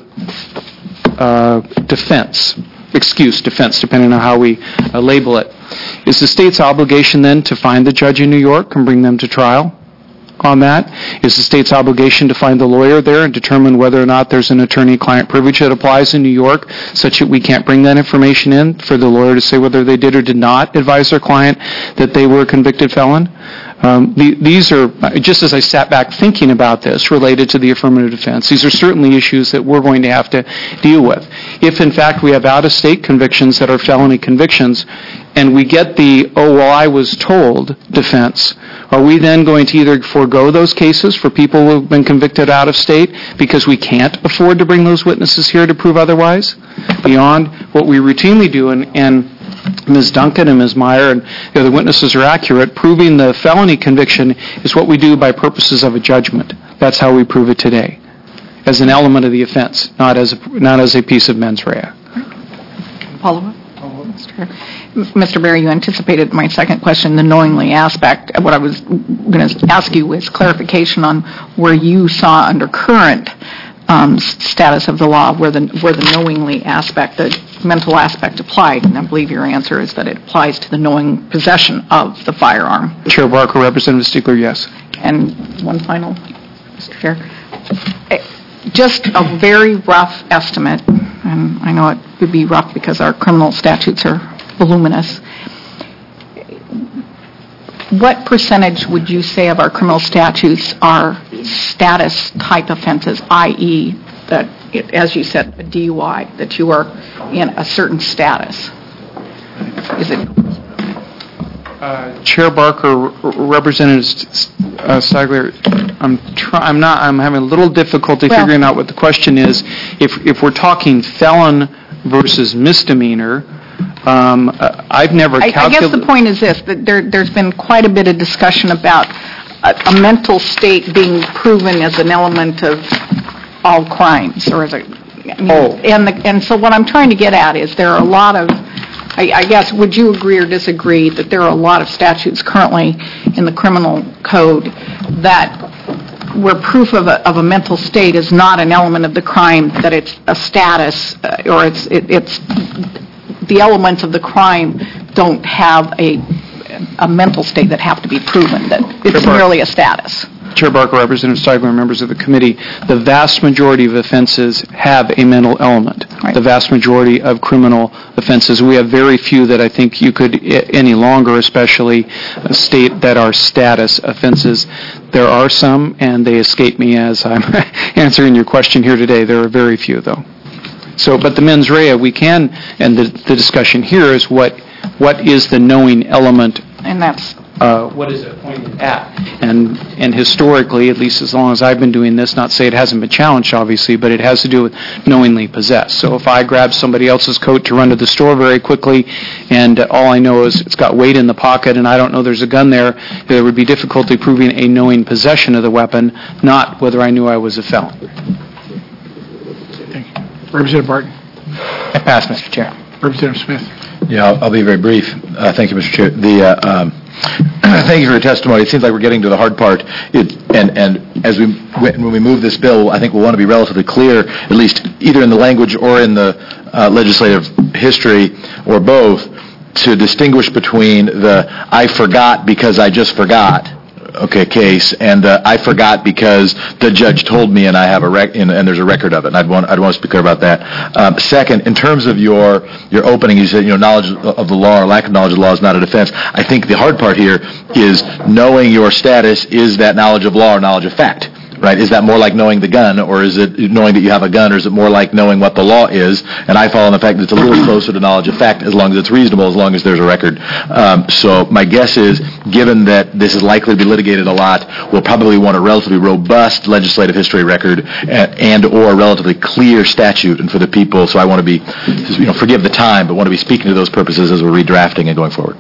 defense, depending on how we label it. Is the state's obligation then to find the judge in New York and bring them to trial on that? Is the state's obligation to find the lawyer there and determine whether or not there's an attorney-client privilege that applies in New York, such that we can't bring that information in for the lawyer to say whether they did or did not advise their client that they were a convicted felon? These are, just as I sat back thinking about this related to the affirmative defense, these are certainly issues that we're going to have to deal with. If, in fact, we have out-of-state convictions that are felony convictions, and we get the, oh, well, I was told defense, are we then going to either forego those cases for people who have been convicted out of state because we can't afford to bring those witnesses here to prove otherwise? Beyond what we routinely do, and Ms. Duncan and Ms. Meyer and the other witnesses are accurate, proving the felony conviction is what we do by purposes of a judgment. That's how we prove it today, as an element of the offense, not as a piece of mens rea. Follow-up? Mr. Berry, you anticipated my second question, the knowingly aspect. What I was going to ask you was clarification on where you saw under current status of the law where the knowingly aspect, the mental aspect applied, and I believe your answer is that it applies to the knowing possession of the firearm. Chair Barker, Representative Stiegler, yes. And one final, Mr. Chair. Just a very rough estimate, and I know it would be rough because our criminal statutes are voluminous. what percentage would you say of our criminal statutes are status-type offenses, i.e., that, as you said, a DUI, that you are in a certain status? Is it... Chair Barker, Representative Stigler, I'm having a little difficulty figuring out what the question is. If we're talking felon versus misdemeanor, I've never calculated... I guess the point is this, that there's been quite a bit of discussion about a mental state being proven as an element of all crimes, or as a... And so what I'm trying to get at is there are a lot of... I guess, would you agree or disagree that there are a lot of statutes currently in the criminal code that where proof of a mental state is not an element of the crime, that it's a status, or it's the elements of the crime don't have a mental state that have to be proven, that it's merely a status? Chair Barker, Representative Stigler, and members of the committee, the vast majority of offenses have a mental element. Right. The vast majority of criminal offenses. We have very few that I think you could any longer, especially, state that are status offenses. There are some, and they escape me as I'm answering your question here today. There are very few, though. So, but the mens rea, we can, and the discussion here is what is the knowing element? And that's... what is it pointed at? And historically, at least as long as I've been doing this, not to say it hasn't been challenged, obviously, but it has to do with knowingly possessed. So if I grab somebody else's coat to run to the store very quickly, and all I know is it's got weight in the pocket, and I don't know there's a gun there, there would be difficulty proving a knowing possession of the weapon, not whether I knew I was a felon. Thank you. Representative Barton. I pass, Mr. Chair. Representative Smith. Yeah, I'll be very brief. Thank you, Mr. Chair. Thank you for your testimony. It seems like we're getting to the hard part. And as when we move this bill, I think we'll want to be relatively clear, at least either in the language or in the legislative history, or both, to distinguish between the I forgot because I just forgot case, and I forgot because the judge told me, and I have and there's a record of it. And I'd want to be clear about that. Second, in terms of your opening, you said knowledge of the law or lack of knowledge of the law is not a defense. I think the hard part here is knowing your status. Is that knowledge of law or knowledge of fact? Right? Is that more like knowing the gun, or is it knowing that you have a gun, or is it more like knowing what the law is? And I fall on the fact that it's a little closer to knowledge of fact, as long as it's reasonable, as long as there's a record. So my guess is, given that this is likely to be litigated a lot, we'll probably want a relatively robust legislative history record and or a relatively clear statute. And for the people, so I want to be, forgive the time, but want to be speaking to those purposes as we're redrafting and going forward.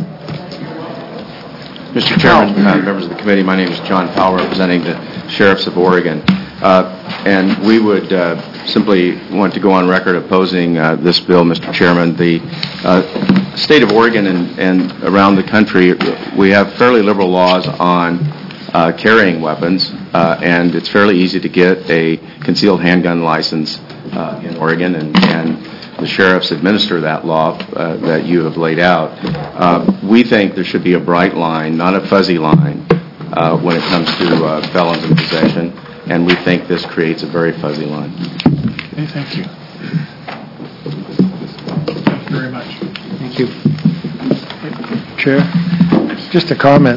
Mr. Chairman, members of the committee, my name is John Powell, representing the Sheriffs of Oregon. And we would simply want to go on record opposing this bill, Mr. Chairman. The state of Oregon and around the country, we have fairly liberal laws on carrying weapons, and it's fairly easy to get a concealed handgun license in Oregon, and the sheriffs administer that law that you have laid out. We think there should be a bright line, not a fuzzy line, when it comes to felons in possession, and we think this creates a very fuzzy line. Okay, thank you. Thank you very much. Thank you. Chair, just a comment.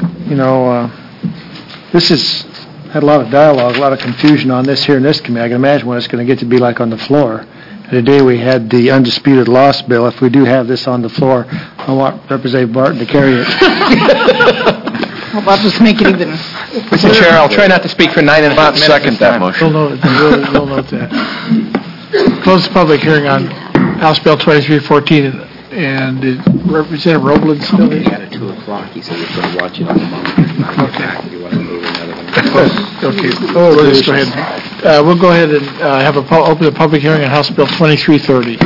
This has had a lot of dialogue, a lot of confusion on this here in this committee. I can imagine what it's going to get to be like on the floor. Today we had the undisputed loss bill. If we do have this on the floor, I want Representative Barton to carry it. Well, I'll just make it even. Mr. Chair, I'll try not to speak for 9 minutes. Second that motion. We'll note that. Close the public hearing on House Bill 2314, and is Representative Roeblen still here? At 2 o'clock, he said he's going to watch it on the monitor. Okay. You want to move another one? Okay. We'll just go ahead. We'll go ahead and open the public hearing on House Bill 2330.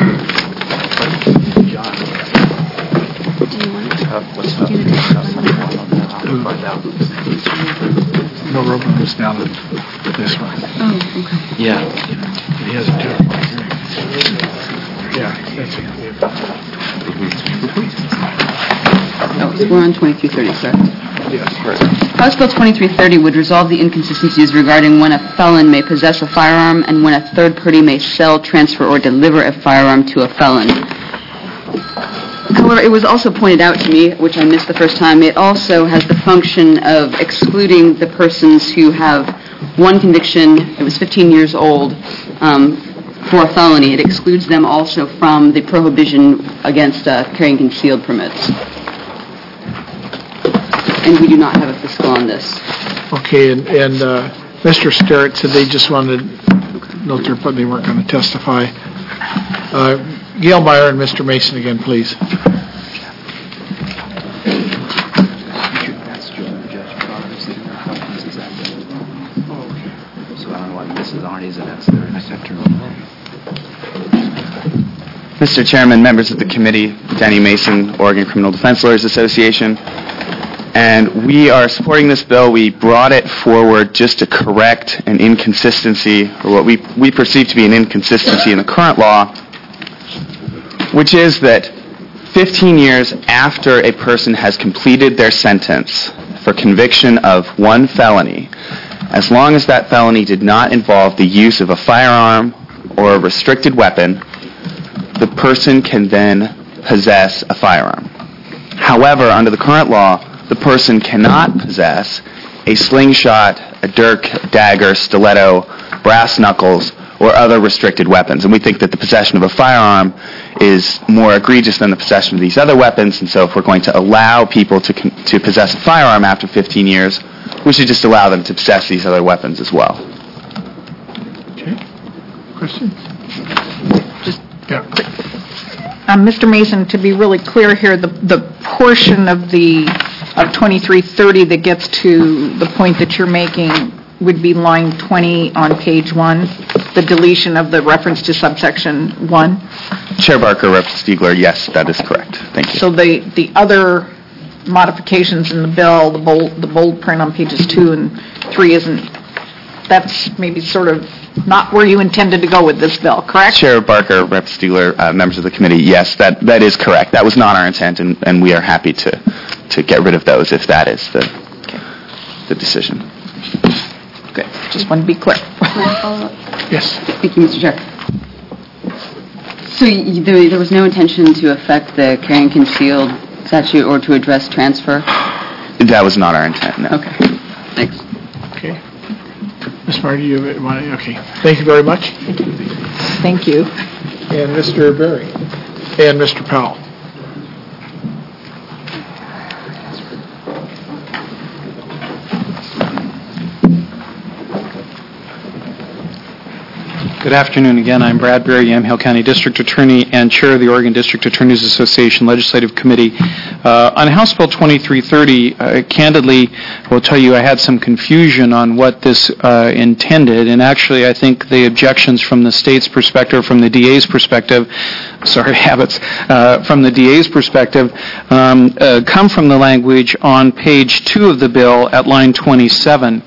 No, Roeblen was down at this one. Oh, okay. Yeah. He has a 2 o'clock hearing. Yeah, that's it. We're on 2330, sir. Yes. House Bill 2330 would resolve the inconsistencies regarding when a felon may possess a firearm and when a third party may sell, transfer, or deliver a firearm to a felon. However, it was also pointed out to me, which I missed the first time, it also has the function of excluding the persons who have one conviction, it was 15 years old, for a felony. It excludes them also from the prohibition against carrying concealed permits. And we do not have a fiscal on this. Okay, and Mr. Sterrett said they just wanted to note they weren't going to testify. Gail Meyer and Mr. Mason again, please. Mr. Chairman, members of the committee, Danny Mason, Oregon Criminal Defense Lawyers Association, and we are supporting this bill. We brought it forward just to correct an inconsistency, or what we perceive to be an inconsistency in the current law, which is that 15 years after a person has completed their sentence for conviction of one felony, as long as that felony did not involve the use of a firearm or a restricted weapon, the person can then possess a firearm. However, under the current law, the person cannot possess a slingshot, a dirk, dagger, stiletto, brass knuckles, or other restricted weapons. And we think that the possession of a firearm is more egregious than the possession of these other weapons, and so if we're going to allow people to possess a firearm after 15 years, we should just allow them to possess these other weapons as well. Okay. Question? Mr. Mason, to be really clear here, the portion of 2330 that gets to the point that you're making would be line 20 on page 1, the deletion of the reference to subsection 1? Chair Barker, Rep. Stiegler, yes, that is correct. Thank you. So the other modifications in the bill, the bold print on pages 2 and 3 that's maybe sort of not where you intended to go with this bill, correct? Chair Barker, Rep. Stiegler, members of the committee, yes, that is correct. That was not our intent, and we are happy to get rid of those if that is the decision. Okay, just want to be clear. Yes. Thank you, Mr. Chair. So there was no intention to affect the carrying concealed statute or to address transfer? That was not our intent, no. Okay, thanks. Okay. Ms. Marty, you want to? Okay. Thank you very much. Thank you. And Mr. Berry. And Mr. Powell. Good afternoon again. I'm Brad Berry, Yamhill County District Attorney and Chair of the Oregon District Attorneys Association Legislative Committee. On House Bill 2330, candidly, I will tell you I had some confusion on what this intended, and actually I think the objections from the state's perspective, from the DA's perspective, from the DA's perspective, come from the language on page 2 of the bill at line 27.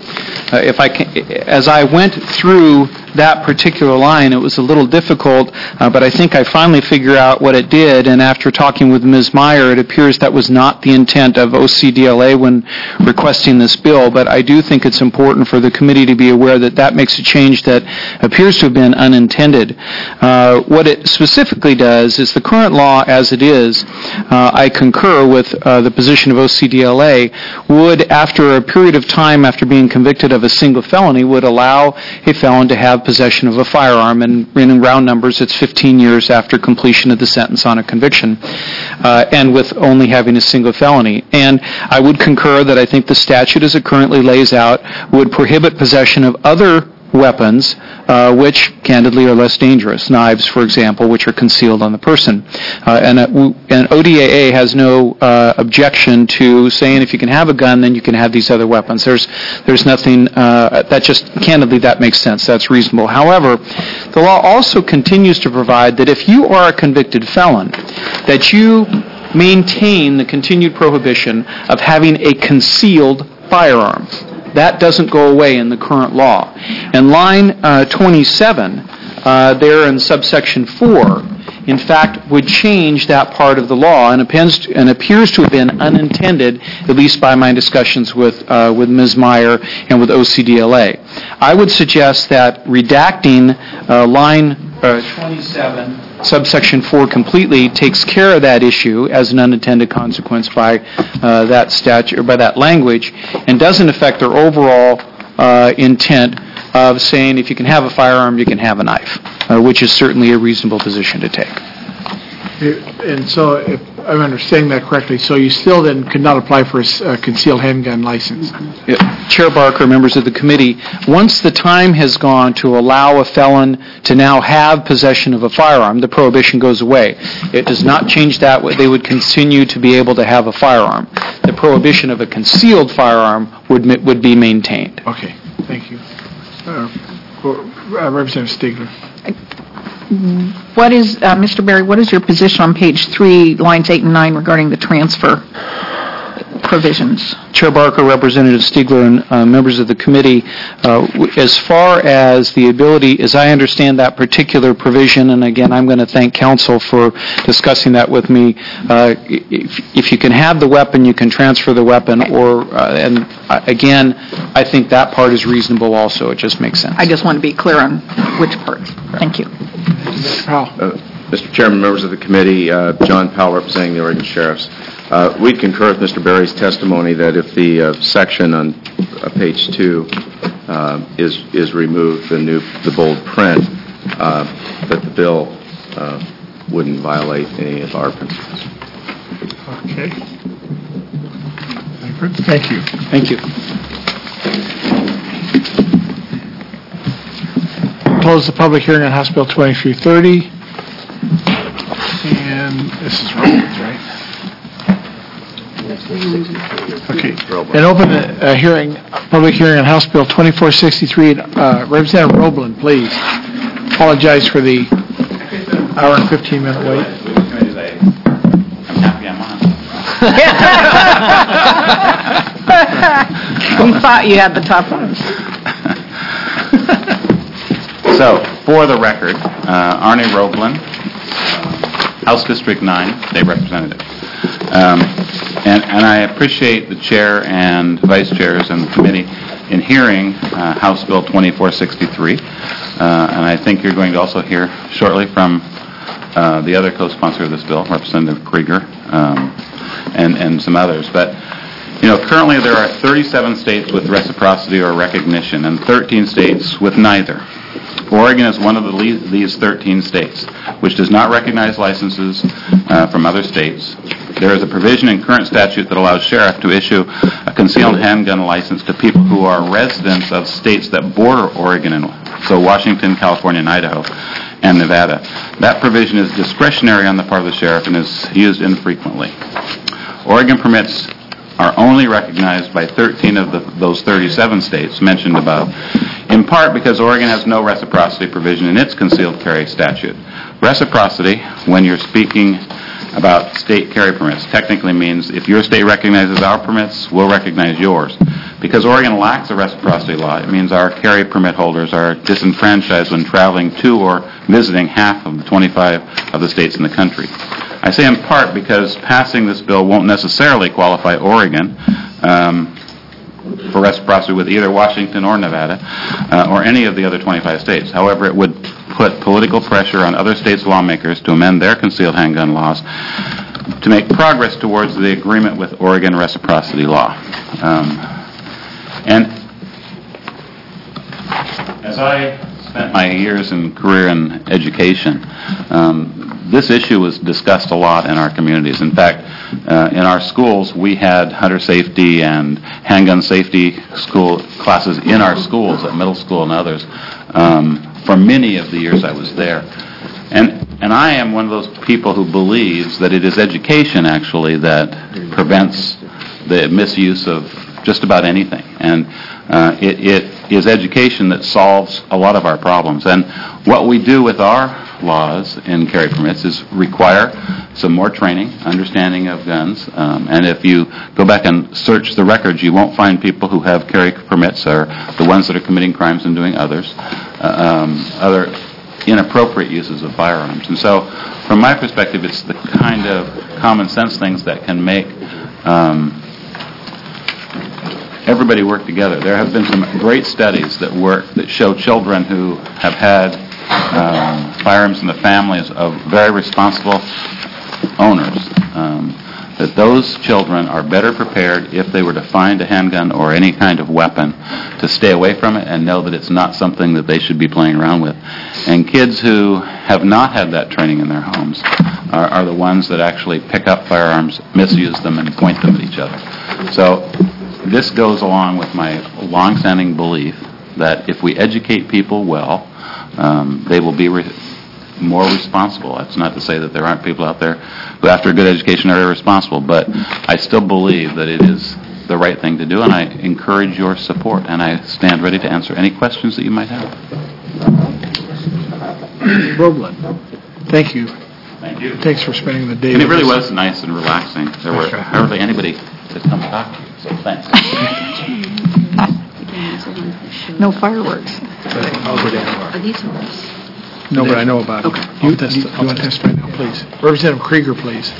As I went through that particular line, it was a little difficult, but I think I finally figured out what it did, and after talking with Ms. Meyer, it appears that was not the intent of OCDLA when requesting this bill, but I do think it's important for the committee to be aware that that makes a change that appears to have been unintended. What it specifically does is the current law as it is, I concur with the position of OCDLA, would, after a period of time after being convicted of a single felony, would allow a felon to have possession of a firearm, and in round numbers it's 15 years after completion of the sentence on a conviction, and with only having a single felony. And I would concur that I think the statute as it currently lays out would prohibit possession of other weapons which candidly are less dangerous, knives for example, which are concealed on the person. And ODAA has no objection to saying if you can have a gun then you can have these other weapons. There's nothing, that just candidly that makes sense, that's reasonable. However, the law also continues to provide that if you are a convicted felon, that you maintain the continued prohibition of having a concealed firearm. That doesn't go away in the current law. And line 27, there in subsection 4, in fact, would change that part of the law and appears to have been unintended, at least by my discussions with Ms. Meyer and with OCDLA. I would suggest that redacting line 27 subsection 4 completely takes care of that issue as an unintended consequence by that statute, or by that language, and doesn't affect their overall intent of saying if you can have a firearm, you can have a knife, which is certainly a reasonable position to take. And so, if I'm understanding that correctly, so you still then could not apply for a concealed handgun license? Chair Barker, members of the committee, once the time has gone to allow a felon to now have possession of a firearm, the prohibition goes away. It does not change that. They would continue to be able to have a firearm. The prohibition of a concealed firearm would be maintained. Okay, thank you. Representative Stigler. What is, Mr. Berry, what is your position on page 3, lines 8 and 9 regarding the transfer provisions? Chair Barker, Representative Stigler, and members of the committee, as far as the ability, as I understand that particular provision, and again, I'm going to thank counsel for discussing that with me, if you can have the weapon, you can transfer the weapon, or, and again, I think that part is reasonable also. It just makes sense. I just want to be clear on which parts. Thank you. Mr. Powell. Mr. Chairman, members of the committee, John Powell representing the Oregon Sheriffs. We concur with Mr. Berry's testimony that if the section on page 2 is removed, the bold print, that the bill wouldn't violate any of our principles. Okay. Thank you. Thank you. Close the public hearing on House Bill 2330. And this is Robbins, right? Okay. And open the hearing, public hearing on House Bill 2463. Representative Roblin, please. Apologize for the hour and 15-minute wait. I'm happy I'm on. We thought you had the tough ones. So, for the record, Arnie Roblin, House District 9, State Representative. And I appreciate the chair and vice chairs and the committee in hearing House Bill 2463. And I think you're going to also hear shortly from the other co-sponsor of this bill, Representative Krieger, and some others. But, you know, currently there are 37 states with reciprocity or recognition and 13 states with neither. Oregon is one of these 13 states, which does not recognize licenses from other states. There is a provision in current statute that allows sheriff to issue a concealed handgun license to people who are residents of states that border Oregon, so Washington, California, and Idaho, and Nevada. That provision is discretionary on the part of the sheriff and is used infrequently. Oregon permits are only recognized by 13 of those 37 states mentioned above, in part because Oregon has no reciprocity provision in its concealed carry statute. Reciprocity, when you're speaking about state carry permits, technically means if your state recognizes our permits, we'll recognize yours. Because Oregon lacks a reciprocity law, it means our carry permit holders are disenfranchised when traveling to or visiting half of the 25 of the states in the country. I say in part because passing this bill won't necessarily qualify Oregon for reciprocity with either Washington or Nevada or any of the other 25 states. However, it would put political pressure on other states' lawmakers to amend their concealed handgun laws to make progress towards the agreement with Oregon reciprocity law. And as I spent my years and career in education, this issue was discussed a lot in our communities. In fact, in our schools, we had hunter safety and handgun safety school classes in our schools, at middle school and others, for many of the years I was there. And I am one of those people who believes that it is education, actually, that prevents the misuse of just about anything. And it is education that solves a lot of our problems. And what we do with our laws in carry permits is require some more training, understanding of guns, and if you go back and search the records, you won't find people who have carry permits are the ones that are committing crimes and doing others, other inappropriate uses of firearms. And so, from my perspective, it's the kind of common sense things that can make everybody work together. There have been some great studies that show children who have had firearms in the families of very responsible owners, that those children are better prepared if they were to find a handgun or any kind of weapon to stay away from it and know that it's not something that they should be playing around with. And kids who have not had that training in their homes are the ones that actually pick up firearms, misuse them, and point them at each other. So this goes along with my longstanding belief that if we educate people well, they will be more responsible. That's not to say that there aren't people out there who, after a good education, are irresponsible, but I still believe that it is the right thing to do, and I encourage your support, and I stand ready to answer any questions that you might have. Roblin, thank you. Thank you. Thanks for spending the day And it with really us. was nice and relaxing. There were hardly anybody to come talk to, so thanks. No fireworks. No, but I know about it. Okay. You want to testify now, please? Representative Krieger, please.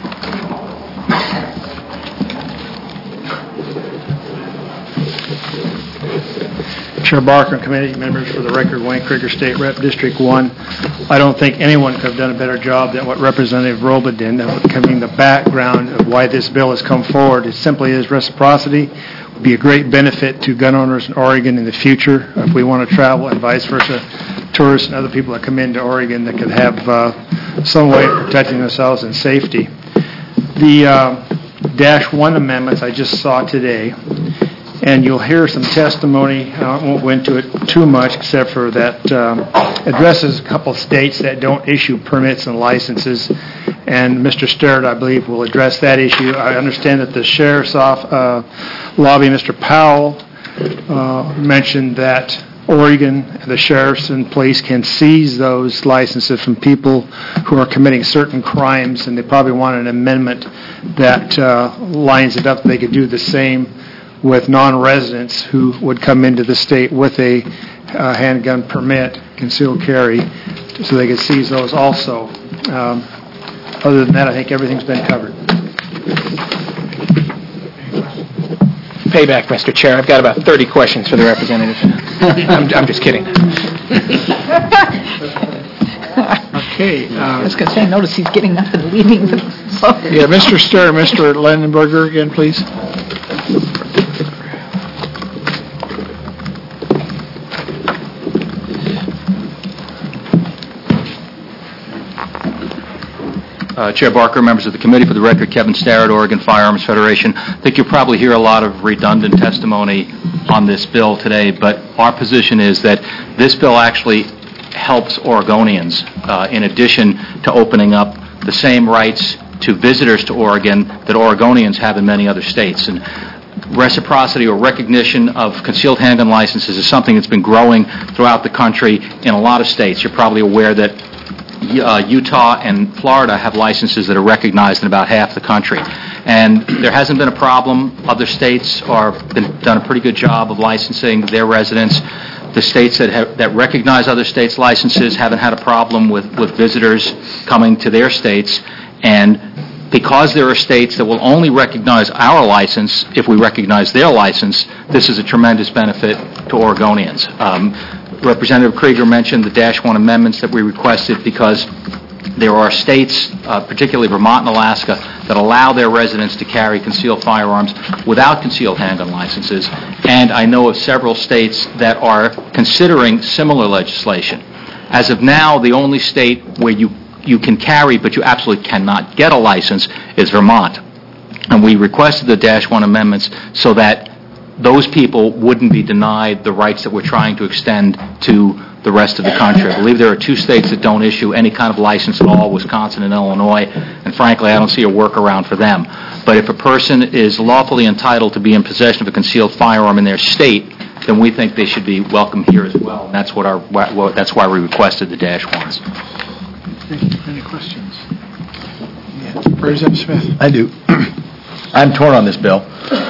Chair Barker and committee members, for the record, Wayne Krieger, State Rep, District 1. I don't think anyone could have done a better job than what Representative Roba did of giving the background of why this bill has come forward. It simply is reciprocity. It would be a great benefit to gun owners in Oregon in the future if we want to travel, and vice versa, tourists and other people that come into Oregon that could have some way of protecting themselves and safety. The Dash 1 amendments I just saw today, and you'll hear some testimony. I won't go into it too much, except for that addresses a couple states that don't issue permits and licenses, and Mr. Sterrett, I believe, will address that issue. I understand that the sheriff's lobby, Mr. Powell, mentioned that Oregon, the sheriffs and police can seize those licenses from people who are committing certain crimes, and they probably want an amendment that lines it up. They could do the same with non-residents who would come into the state with a handgun permit, concealed carry, so they could seize those also. Other than that, I think everything's been covered. Payback, Mr. Chair. I've got about 30 questions for the representative. I'm just kidding. Okay. I was going to say, notice he's getting up and leaving the phone. Yeah, Mr. Sterrett, Mr. Lendenberger again, please. Chair Barker, members of the committee, for the record, Kevin Starrett, Oregon Firearms Federation. I think you'll probably hear a lot of redundant testimony on this bill today, but our position is that this bill actually helps Oregonians in addition to opening up the same rights to visitors to Oregon that Oregonians have in many other states. And reciprocity or recognition of concealed handgun licenses is something that's been growing throughout the country in a lot of states. You're probably aware that Utah and Florida have licenses that are recognized in about half the country. And there hasn't been a problem. Other states have done a pretty good job of licensing their residents. The states that recognize other states' licenses haven't had a problem with visitors coming to their states. And because there are states that will only recognize our license if we recognize their license, this is a tremendous benefit to Oregonians. Representative Krieger mentioned the Dash 1 amendments that we requested because there are states, particularly Vermont and Alaska, that allow their residents to carry concealed firearms without concealed handgun licenses, and I know of several states that are considering similar legislation. As of now, the only state where you can carry but you absolutely cannot get a license is Vermont. And we requested the Dash 1 amendments so that those people wouldn't be denied the rights that we're trying to extend to the rest of the country. I believe there are 2 states that don't issue any kind of license at all, Wisconsin and Illinois, and frankly, I don't see a workaround for them. But if a person is lawfully entitled to be in possession of a concealed firearm in their state, then we think they should be welcome here as well. And that's that's why we requested the Dash 1s. Any questions? Yeah. Representative Smith. I do. I'm torn on this bill.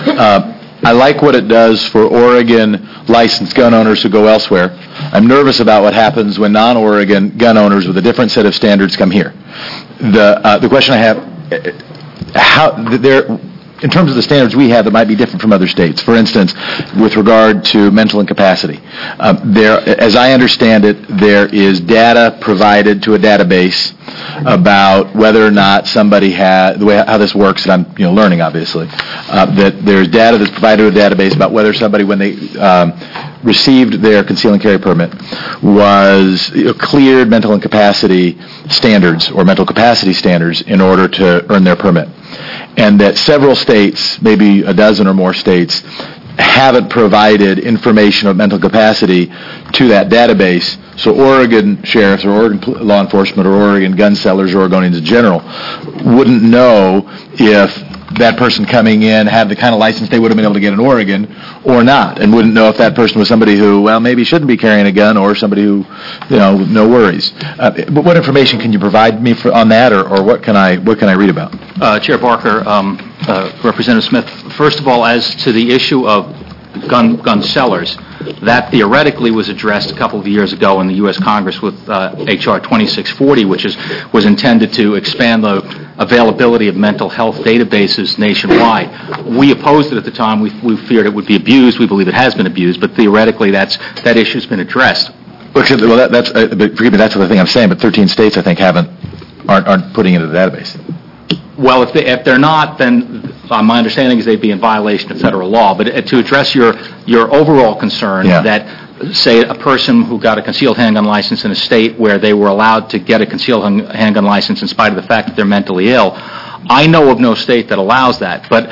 I like what it does for Oregon licensed gun owners who go elsewhere. I'm nervous about what happens when non-Oregon gun owners with a different set of standards come here. The question I have, in terms of the standards we have that might be different from other states. For instance, with regard to mental incapacity, as I understand it, there is data provided to a database about whether or not somebody the way how this works, and I'm learning obviously, that there's data that's provided to a database about whether somebody, when they received their conceal and carry permit, was cleared mental incapacity standards or mental capacity standards in order to earn their permit. And that several states, maybe a dozen or more states, haven't provided information of mental capacity to that database. So Oregon sheriffs or Oregon law enforcement or Oregon gun sellers or Oregonians in general wouldn't know if that person coming in had the kind of license they would have been able to get in Oregon or not, and wouldn't know if that person was somebody who, well, maybe shouldn't be carrying a gun, or somebody who, no worries. But what information can you provide me on that, or what can I read about? Chair Barker, Representative Smith, first of all, as to the issue of gun sellers, that theoretically was addressed a couple of years ago in the U.S. Congress with H.R. 2640, which was intended to expand the availability of mental health databases nationwide. We opposed it at the time. We feared it would be abused. We believe it has been abused, but theoretically that issue's been addressed. Well, forgive me, that's the thing I'm saying, but 13 states, I think, aren't putting it in the database. Well, if they're not, then my understanding is they'd be in violation of federal law. But to address your overall concern that, say, a person who got a concealed handgun license in a state where they were allowed to get a concealed handgun license in spite of the fact that they're mentally ill, I know of no state that allows that. But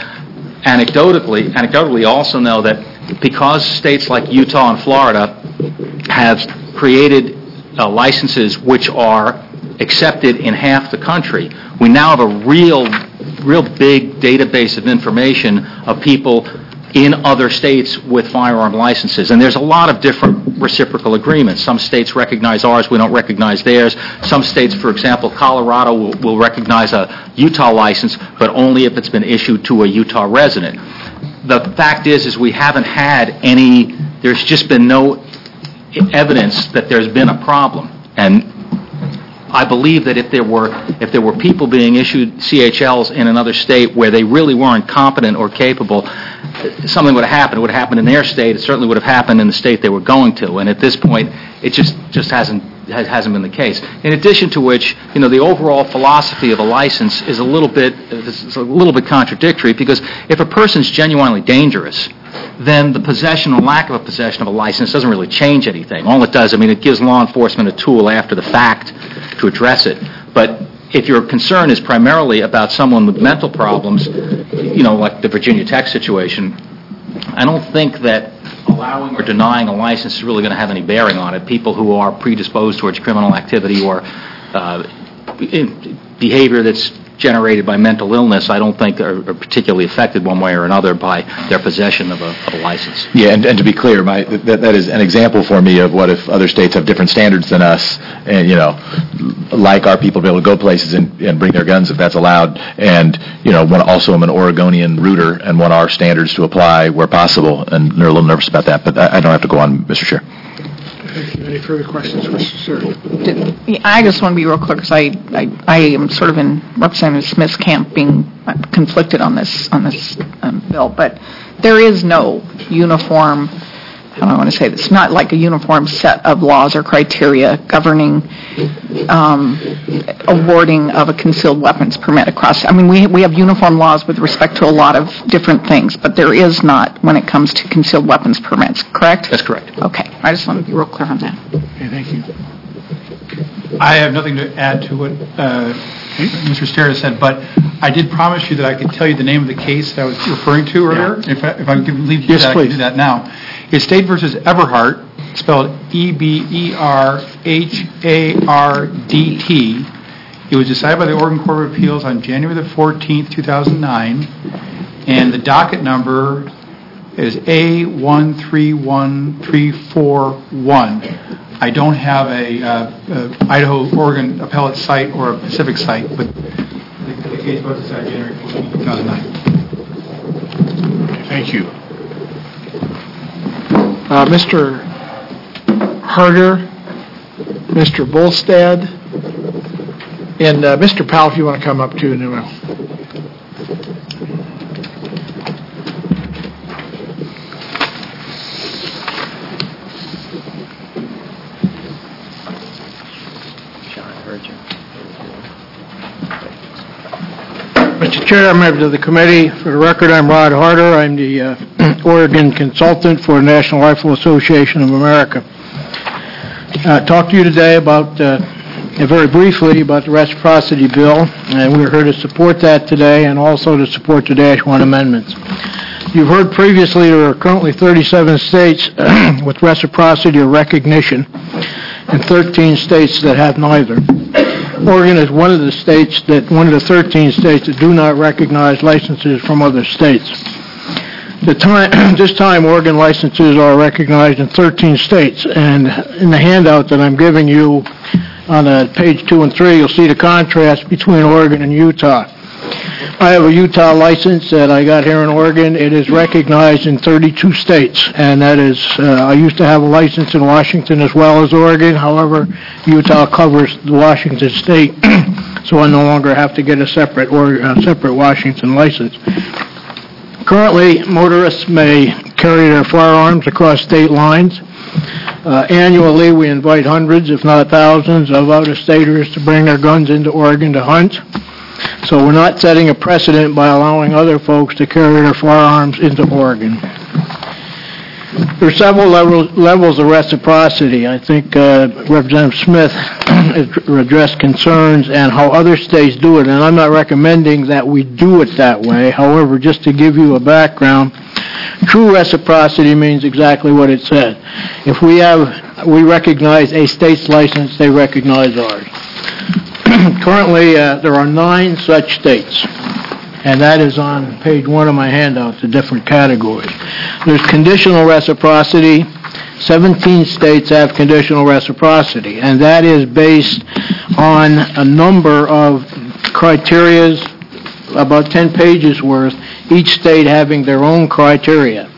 anecdotally also know that because states like Utah and Florida have created licenses which are accepted in half the country, we now have a real big database of information of people in other states with firearm licenses. And there's a lot of different reciprocal agreements. Some states recognize ours, we don't recognize theirs. Some states, for example, Colorado will recognize a Utah license, but only if it's been issued to a Utah resident. The fact is we haven't had there's just been no evidence that there's been a problem. And I believe that if there were people being issued CHLs in another state where they really weren't competent or capable, something would have happened. It would have happened in their state. It certainly would have happened in the state they were going to. And at this point, it just hasn't been the case. In addition to which, the overall philosophy of a license is a little bit contradictory, because if a person's genuinely dangerous, then the possession or lack of a possession of a license doesn't really change anything. All it does, it gives law enforcement a tool after the fact to address it. But if your concern is primarily about someone with mental problems, like the Virginia Tech situation, I don't think that allowing or denying a license is really going to have any bearing on it. People who are predisposed towards criminal activity or behavior that's generated by mental illness, I don't think are particularly affected one way or another by their possession of a license. Yeah, and to be clear, that is an example for me of what if other states have different standards than us, and like our people be able to go places and bring their guns if that's allowed, and also I'm an Oregonian rooter and want our standards to apply where possible, and they're a little nervous about that, but I don't have to go on, Mr. Chair. Thank you. Any further questions, Mr. Sir? I just want to be real clear, because I am sort of in Representative Smith's camp, being conflicted on this bill. But there is no uniform, how do I want to say this, not like a uniform set of laws or criteria governing awarding of a concealed weapons permit across. We have uniform laws with respect to a lot of different things, but there is not when it comes to concealed weapons permits, correct? That's correct. Okay. I just want to be real clear on that. Okay, thank you. I have nothing to add to what Mr. Sterra said, but I did promise you that I could tell you the name of the case that I was referring to earlier. Yeah. If I can leave you that, I can do that now. It's State versus Eberhardt, spelled Eberhardt. It was decided by the Oregon Court of Appeals on January the 14th, 2009, and the docket number is A131341. I don't have a Idaho-Oregon appellate site or a Pacific site, but the case was decided January 14th, 2009. Thank you. Mr. Harder, Mr. Volstad, and Mr. Powell, if you want to come up too. Chair, members of the committee, for the record, I'm Rod Harder. I'm the Oregon consultant for the National Rifle Association of America. Talk to you today about, very briefly, about the reciprocity bill, and we're here to support that today and also to support the Dash 1 amendments. You've heard previously there are currently 37 states with reciprocity or recognition and 13 states that have neither. Oregon is one of the 13 states that do not recognize licenses from other states. This time, Oregon licenses are recognized in 13 states, and in the handout that I'm giving you on page 2 and 3, you'll see the contrast between Oregon and Utah. I have a Utah license that I got here in Oregon. It is recognized in 32 states, and that is, I used to have a license in Washington as well as Oregon. However, Utah covers the Washington state, so I no longer have to get a separate Washington license. Currently, motorists may carry their firearms across state lines. Annually, we invite hundreds, if not thousands, of out-of-staters to bring their guns into Oregon to hunt. So we're not setting a precedent by allowing other folks to carry their firearms into Oregon. There are several levels of reciprocity. I think Representative Smith addressed concerns and how other states do it, and I'm not recommending that we do it that way. However, just to give you a background, true reciprocity means exactly what it said. If we recognize a state's license, they recognize ours. Currently, there are 9 such states, and that is on page 1 of my handout, the different categories. There's conditional reciprocity. 17 states have conditional reciprocity, and that is based on a number of criterias, about 10 pages worth, each state having their own criteria.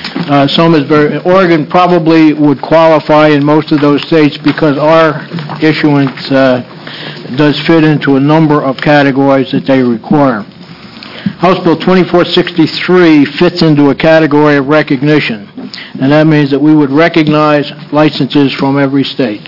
Oregon probably would qualify in most of those states because our issuance does fit into a number of categories that they require. House Bill 2463 fits into a category of recognition, and that means that we would recognize licenses from every state.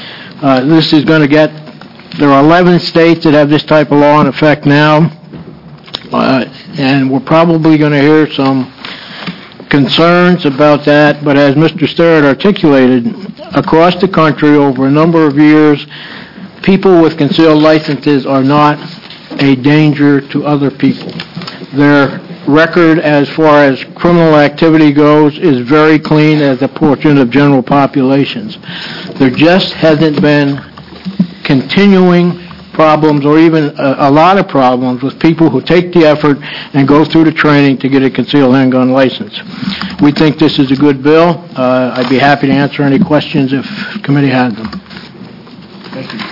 There are 11 states that have this type of law in effect now, and we're probably going to hear some concerns about that, but as Mr. Sterrett articulated, across the country over a number of years, people with concealed licenses are not a danger to other people. Their record as far as criminal activity goes is very clean as a portion of general populations. There just hasn't been continuing problems or even a lot of problems with people who take the effort and go through the training to get a concealed handgun license. We think this is a good bill. I'd be happy to answer any questions if the committee has them. Thank you.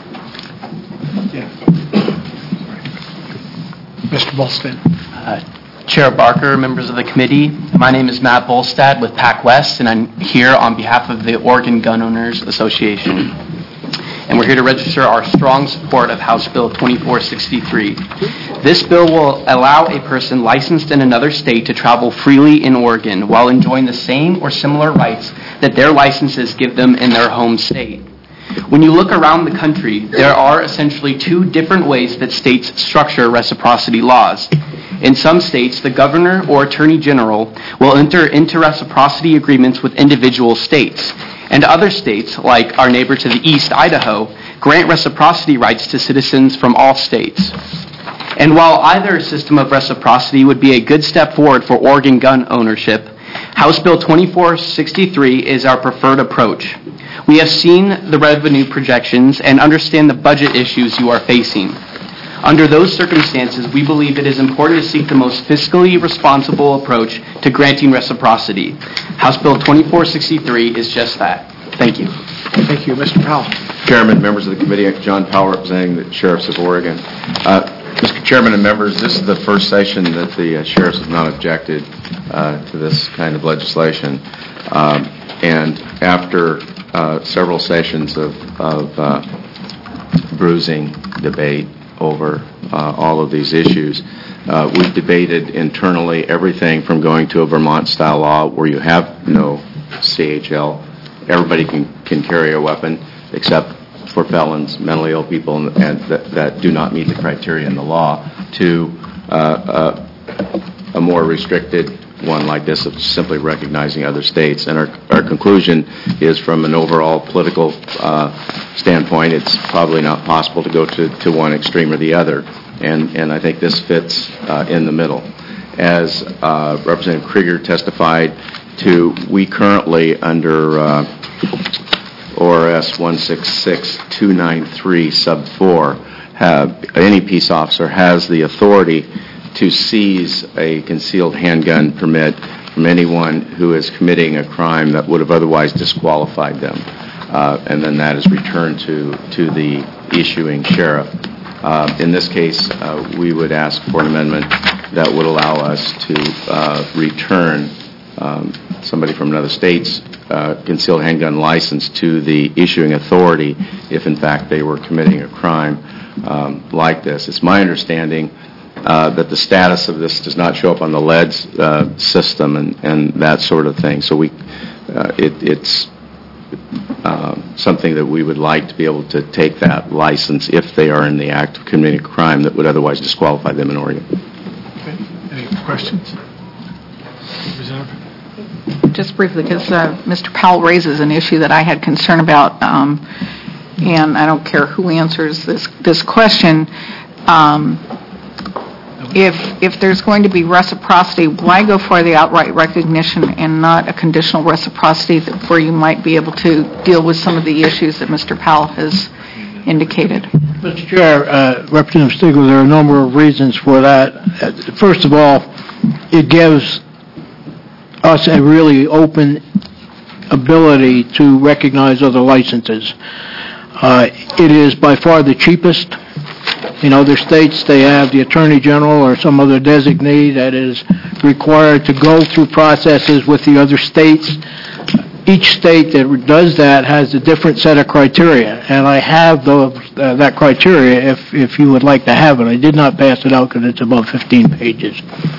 Mr. Bolstad. Chair Barker, members of the committee, my name is Matt Bolstad with PacWest, and I'm here on behalf of the Oregon Gun Owners Association. And we're here to register our strong support of House Bill 2463. This bill will allow a person licensed in another state to travel freely in Oregon while enjoying the same or similar rights that their licenses give them in their home state. When you look around the country, there are essentially 2 different ways that states structure reciprocity laws. In some states, the governor or attorney general will enter into reciprocity agreements with individual states. And other states, like our neighbor to the east, Idaho, grant reciprocity rights to citizens from all states. And while either system of reciprocity would be a good step forward for Oregon gun ownership, House Bill 2463 is our preferred approach. We have seen the revenue projections and understand the budget issues you are facing. Under those circumstances, we believe it is important to seek the most fiscally responsible approach to granting reciprocity. House Bill 2463 is just that. Thank you. Thank you. Mr. Powell. Chairman, members of the committee, John Powell representing the Sheriffs of Oregon. Mr. Chairman and members, this is the first session that the sheriffs have not objected to this kind of legislation. And after several sessions of bruising debate over all of these issues, we've debated internally everything from going to a Vermont-style law where you have no CHL, everybody can carry a weapon except for felons, mentally ill people, and that do not meet the criteria in the law, to a more restricted one like this of simply recognizing other states. And our conclusion is, from an overall political standpoint, it's probably not possible to go to one extreme or the other. And I think this fits in the middle. As Representative Krieger testified to, we currently, under ORS 166293 sub 4, any peace officer has the authority to seize a concealed handgun permit from anyone who is committing a crime that would have otherwise disqualified them. And then that is returned to the issuing sheriff. In this case, we would ask for an amendment that would allow us to return somebody from another state's concealed handgun license to the issuing authority if, in fact, they were committing a crime like this. It's my understanding that the status of this does not show up on the LEDS system and that sort of thing. So it's something that we would like to be able to take that license if they are in the act of committing a crime that would otherwise disqualify them in Oregon. Okay. Any questions? Representative? Just briefly, because Mr. Powell raises an issue that I had concern about, and I don't care who answers this question. If there's going to be reciprocity, why go for the outright recognition and not a conditional reciprocity where you might be able to deal with some of the issues that Mr. Powell has indicated? Mr. Chair, Representative Stigler, there are a number of reasons for that. First of all, it gives us a really open ability to recognize other licenses. It is by far the cheapest. In other states, they have the Attorney General or some other designee that is required to go through processes with the other states. Each state that does that has a different set of criteria, and I have that criteria if you would like to have it. I did not pass it out because it's about 15 pages.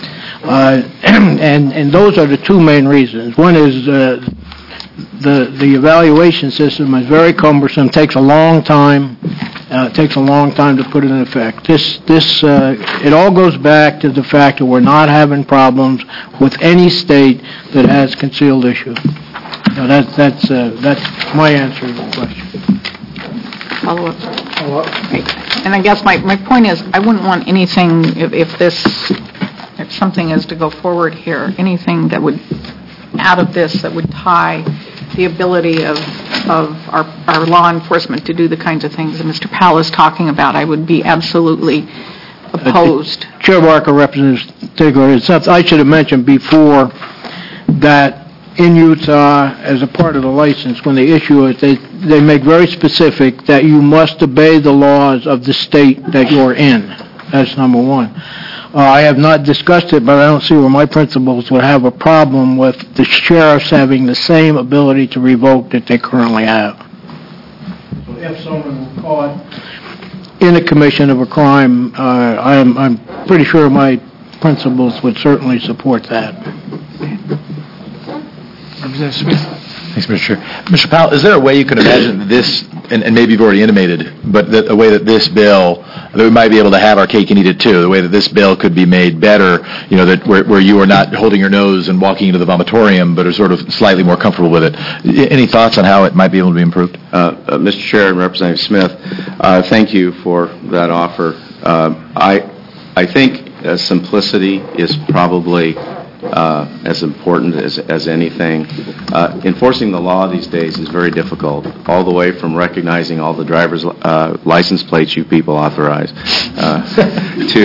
And those are the two main reasons. One is the evaluation system is very cumbersome, takes a long time. It takes a long time to put it in effect. It all goes back to the fact that we're not having problems with any state that has concealed issue. Now that's my answer to the question. Follow up. And I guess my point is, I wouldn't want anything, if something is to go forward here, anything that would, out of this, that would tie the ability of our law enforcement to do the kinds of things that Mr. Powell is talking about. I would be absolutely opposed. Chair Barker, Representative Stigler, I should have mentioned before that in Utah, as a part of the license, when they issue it, they make very specific that you must obey the laws of the state that you're in. That's number one. I have not discussed it, but I don't see where my principals would have a problem with the sheriffs having the same ability to revoke that they currently have. So if someone were caught in a commission of a crime, I'm pretty sure my principals would certainly support that. Representative Smith. Thanks, Mr. Chair. Mr. Powell, is there a way you could imagine this, and maybe you've already intimated, but a way that this bill, that we might be able to have our cake and eat it too, the way that this bill could be made better, that where you are not holding your nose and walking into the vomitorium, but are sort of slightly more comfortable with it. Any thoughts on how it might be able to be improved? Mr. Chair and Representative Smith, thank you for that offer. I think simplicity is probably as important as anything. Enforcing the law these days is very difficult, all the way from recognizing all the driver's license plates you people authorize to...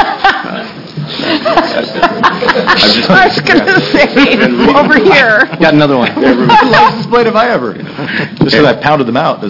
I was going to say, over here. Got another one. What license plate have I ever? Just so I pounded them out.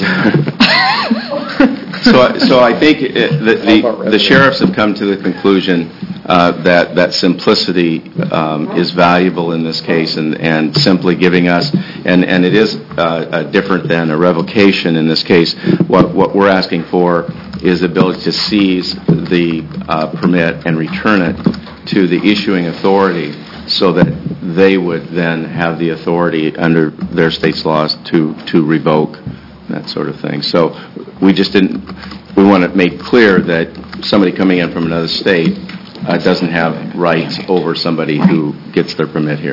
So I think the sheriffs have come to the conclusion that simplicity is valuable in this case, and simply giving us, and it is different than a revocation in this case. What we're asking for is the ability to seize the permit and return it to the issuing authority, so that they would then have the authority under their state's laws to revoke, that sort of thing. So we want to make clear that somebody coming in from another state doesn't have rights over somebody who gets their permit here.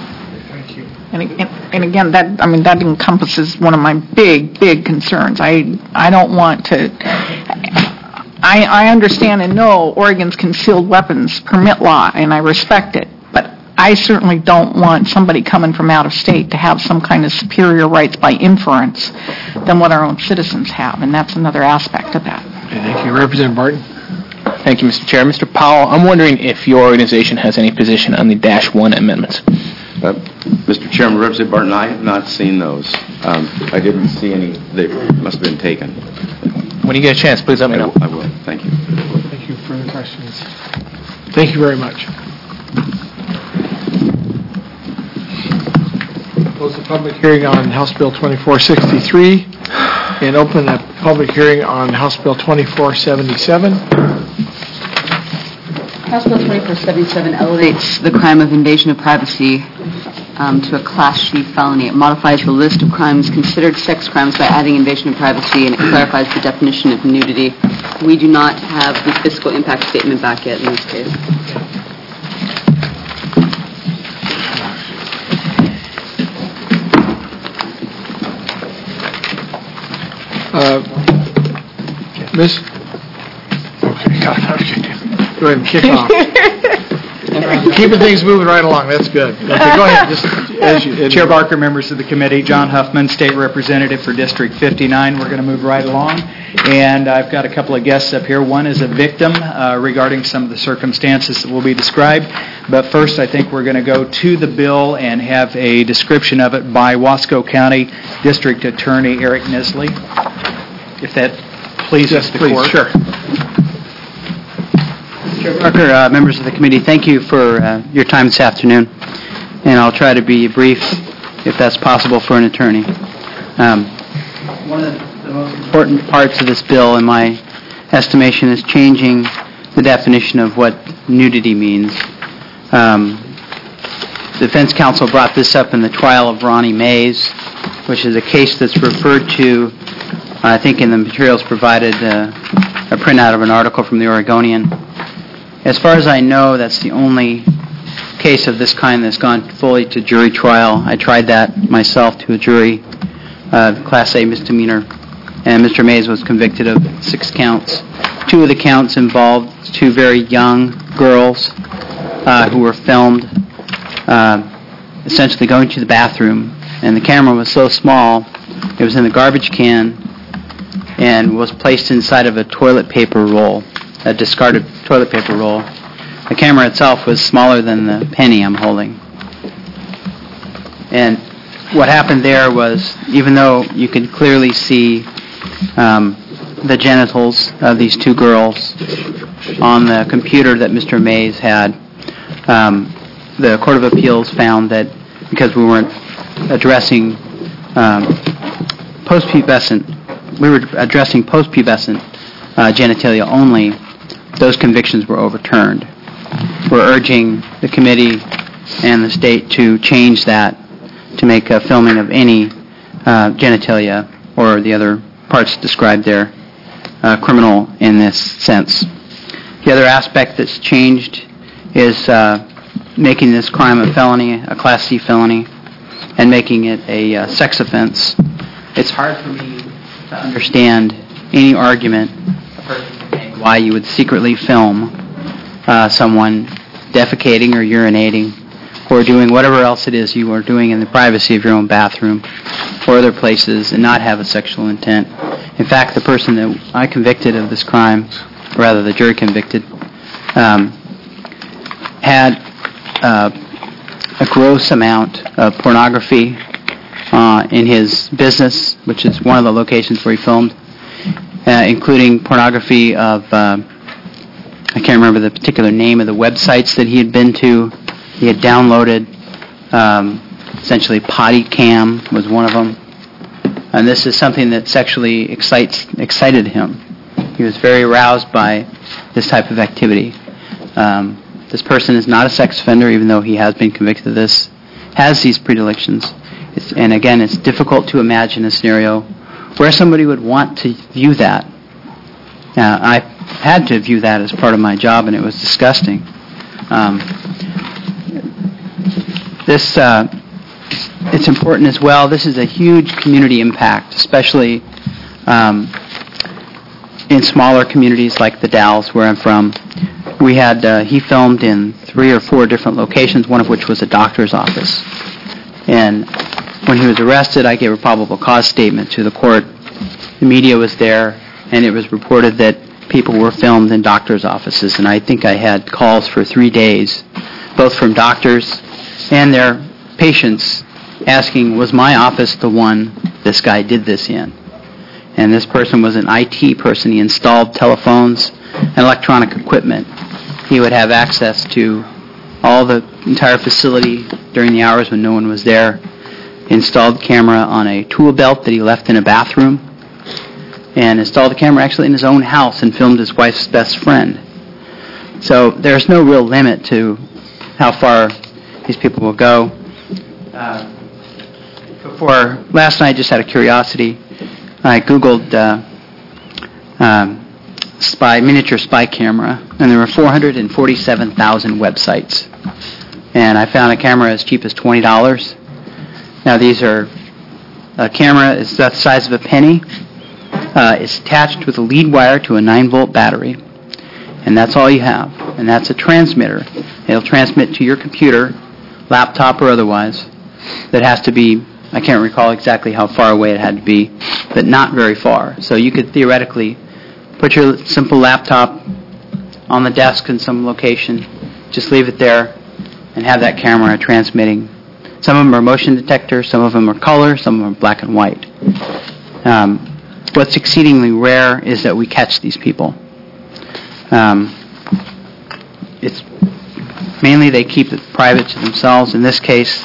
And again, that encompasses one of my big concerns. I don't want to, I understand and know Oregon's concealed weapons permit law, and I respect it, but I certainly don't want somebody coming from out of state to have some kind of superior rights by inference than what our own citizens have, and that's another aspect of that. Thank you. Representative Barton? Thank you, Mr. Chair. Mr. Powell, I'm wondering if your organization has any position on the -1 amendments. Mr. Chairman, Representative Barton, I have not seen those. I didn't see any. They must have been taken. When you get a chance, please let me know. I will. Thank you. Thank you. Further questions? Thank you very much. Close the public hearing on House Bill 2463 and open a public hearing on House Bill 2477. House Bill 2477 elevates the crime of invasion of privacy to a Class C felony. It modifies the list of crimes considered sex crimes by adding invasion of privacy, and it clarifies the definition of nudity. We do not have the fiscal impact statement back yet in this case. Miss? Okay, go ahead and kick off. Keeping things moving right along, that's good. Okay, go ahead. Chair Barker, members of the committee, John Huffman, State Representative for District 59. We're going to move right along, and I've got a couple of guests up here. One is a victim regarding some of the circumstances that will be described, but first I think we're going to go to the bill and have a description of it by Wasco County District Attorney Eric Nisley, if that pleases the court. Sure. Chair Barker, members of the committee, thank you for your time this afternoon, and I'll try to be brief if that's possible for an attorney. One of the most important parts of this bill, in my estimation, is changing the definition of what nudity means. The defense counsel brought this up in the trial of Ronnie Mays, which is a case that's referred to, I think in the materials provided, a printout of an article from the Oregonian. As far as I know, that's the only case of this kind that's gone fully to jury trial. I tried that myself to a jury, Class A misdemeanor, and Mr. Mays was convicted of 6 counts. 2 of the counts involved 2 very young girls who were filmed essentially going to the bathroom, and the camera was so small, it was in a garbage can and was placed inside of a toilet paper roll, a discarded toilet paper roll. The camera itself was smaller than the penny I'm holding. And what happened there was, even though you could clearly see the genitals of these 2 girls on the computer that Mr. Mays had, the Court of Appeals found that because we weren't addressing post-pubescent, we were addressing post-pubescent genitalia only, those convictions were overturned. We're urging the committee and the state to change that to make a filming of any genitalia or the other parts described there criminal in this sense. The other aspect that's changed is making this crime a felony, a Class C felony, and making it a sex offense. It's hard for me to understand any argument why you would secretly film someone defecating or urinating or doing whatever else it is you are doing in the privacy of your own bathroom or other places and not have a sexual intent. In fact, the person that I convicted of this crime, or rather the jury convicted, had a gross amount of pornography in his business, which is one of the locations where he filmed, including pornography of, I can't remember the particular name of the websites that he had been to. He had downloaded, essentially Potty Cam was one of them. And this is something that sexually excited him. He was very aroused by this type of activity. This person is not a sex offender, even though he has been convicted of this, has these predilections. And again, it's difficult to imagine a scenario where somebody would want to view that. I had to view that as part of my job, and it was disgusting. It's important as well. This is a huge community impact, especially in smaller communities like the Dalles, where I'm from. We had, he filmed in 3 or 4 different locations, one of which was a doctor's office. And when he was arrested, I gave a probable cause statement to the court. The media was there, and it was reported that people were filmed in doctor's offices. And I think I had calls for 3 days, both from doctors and their patients, asking, was my office the one this guy did this in? And this person was an IT person. He installed telephones and electronic equipment. He would have access to all the entire facility during the hours when no one was there. Installed camera on a tool belt that he left in a bathroom, and installed the camera actually in his own house and filmed his wife's best friend. So there's no real limit to how far these people will go. Before last night, just out of curiosity, I Googled miniature spy camera, and there were 447,000 websites. And I found a camera as cheap as $20. Now these are, a camera is the size of a penny. It's attached with a lead wire to a 9-volt battery. And that's all you have. And that's a transmitter. It'll transmit to your computer, laptop or otherwise, that has to be, I can't recall exactly how far away it had to be, but not very far. So you could theoretically put your simple laptop on the desk in some location, just leave it there, and have that camera transmitting. Some of them are motion detector, some of them are color, some of them are black and white. What's exceedingly rare is that we catch these people. It's mainly they keep it private to themselves. In this case,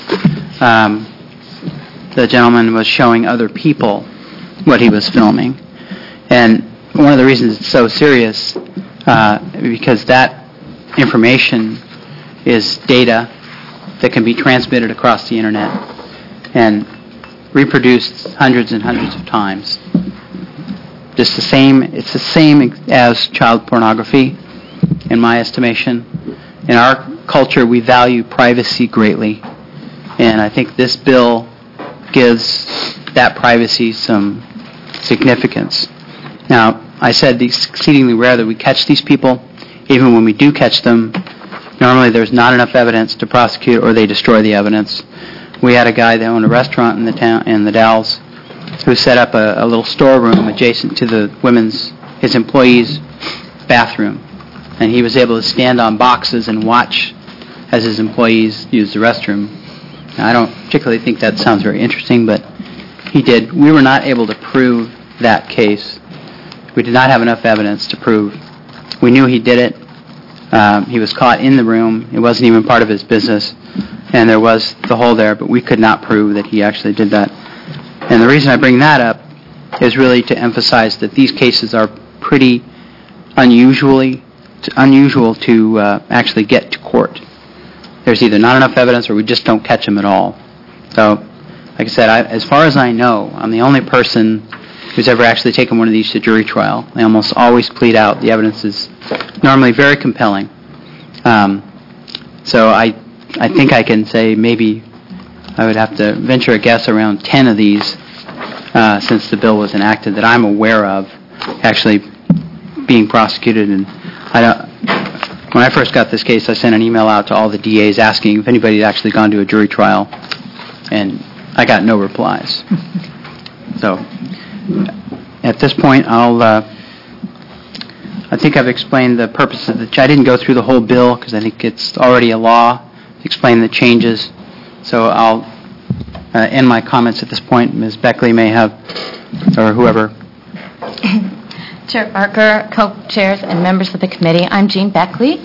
the gentleman was showing other people what he was filming. And one of the reasons it's so serious, because that information is data that can be transmitted across the internet and reproduced hundreds and hundreds of times. Just the same, it's the same as child pornography, in my estimation. In our culture, we value privacy greatly, and I think this bill gives that privacy some significance. Now, I said it's exceedingly rare that we catch these people. Even when we do catch them, normally there's not enough evidence to prosecute, or they destroy the evidence. We had a guy that owned a restaurant in the town, in the Dalles, who set up a little storeroom adjacent to his employees' bathroom, and he was able to stand on boxes and watch as his employees used the restroom. Now, I don't particularly think that sounds very interesting, but he did. We were not able to prove that case. We did not have enough evidence to prove. We knew he did it. He was caught in the room. It wasn't even part of his business, and there was the hole there, but we could not prove that he actually did that. And the reason I bring that up is really to emphasize that these cases are pretty unusual to actually get to court. There's either not enough evidence or we just don't catch them at all. So, like I said, as far as I know, I'm the only person who's ever actually taken one of these to jury trial. They almost always plead out. The evidence is normally very compelling. So I think I can say maybe I would have to venture a guess around 10 of these since the bill was enacted that I'm aware of actually being prosecuted. And when I first got this case, I sent an email out to all the DAs asking if anybody had actually gone to a jury trial, and I got no replies. So at this point, I think I've explained the purpose of I didn't go through the whole bill because I think it's already a law. Explain the changes. So I'll end my comments at this point. Ms. Beckley may have, or whoever. Chair Barker, co-chairs, and members of the committee, I'm Jean Beckley.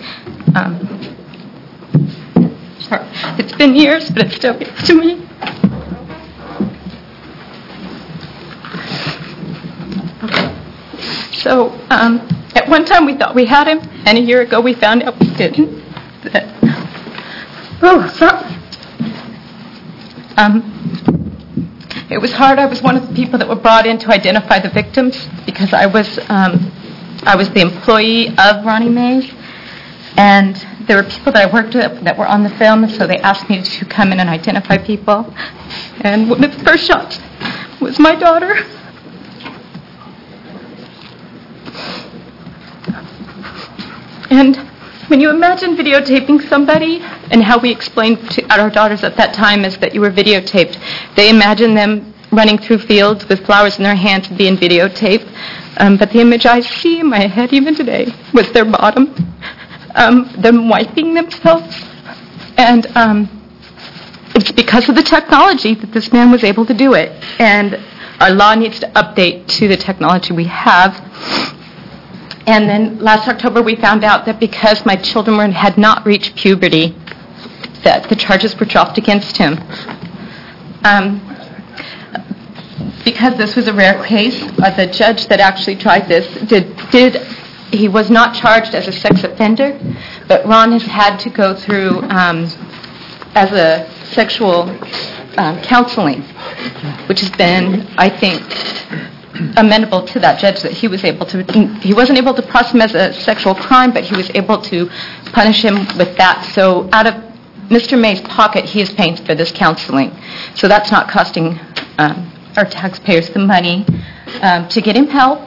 Sorry, it's been years, but it still gets to me. So, at one time we thought we had him, and a year ago we found out we didn't. It was hard. I was one of the people that were brought in to identify the victims because I was I was the employee of Ronnie Mays, and there were people that I worked with that were on the film, so they asked me to come in and identify people. And one of the first shots was my daughter. And when you imagine videotaping somebody, and how we explained to our daughters at that time is that you were videotaped, they imagine them running through fields with flowers in their hands being videotaped. But the image I see in my head even today was their bottom, them wiping themselves. And it's because of the technology that this man was able to do it. And our law needs to update to the technology we have. And then last October we found out that because my children had not reached puberty, that the charges were dropped against him. Because this was a rare case, the judge that actually tried this he was not charged as a sex offender, but Ron has had to go through as a sexual counseling, which has been, I think, amenable to that judge, that he wasn't able to process him as a sexual crime, but he was able to punish him with that. So out of Mr. May's pocket, he is paying for this counseling. So that's not costing our taxpayers the money to get him help.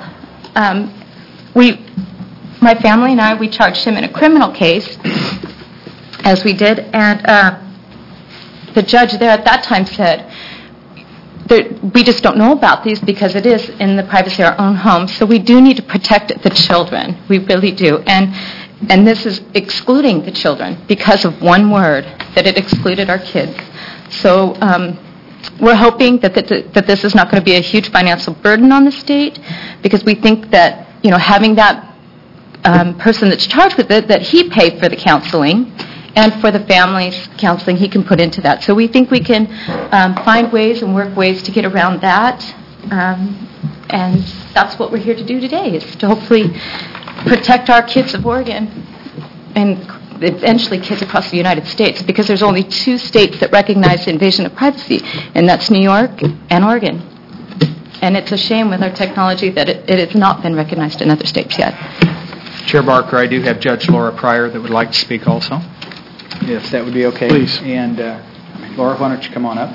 My family and I, we charged him in a criminal case, as we did, and the judge there at that time said, we just don't know about these because it is in the privacy of our own home, so we do need to protect the children. We really do. And this is excluding the children because of one word, that it excluded our kids. So we're hoping that this is not going to be a huge financial burden on the state, because we think that, having that person that's charged with it, that he paid for the counseling, and for the family's counseling he can put into that. So we think we can find ways and work ways to get around that. And that's what we're here to do today, is to hopefully protect our kids of Oregon and eventually kids across the United States, because there's only 2 states that recognize the invasion of privacy, and that's New York and Oregon. And it's a shame with our technology that it has not been recognized in other states yet. Chair Barker, I do have Judge Laura Pryor that would like to speak also, if that would be okay. Please. And Laura, why don't you come on up?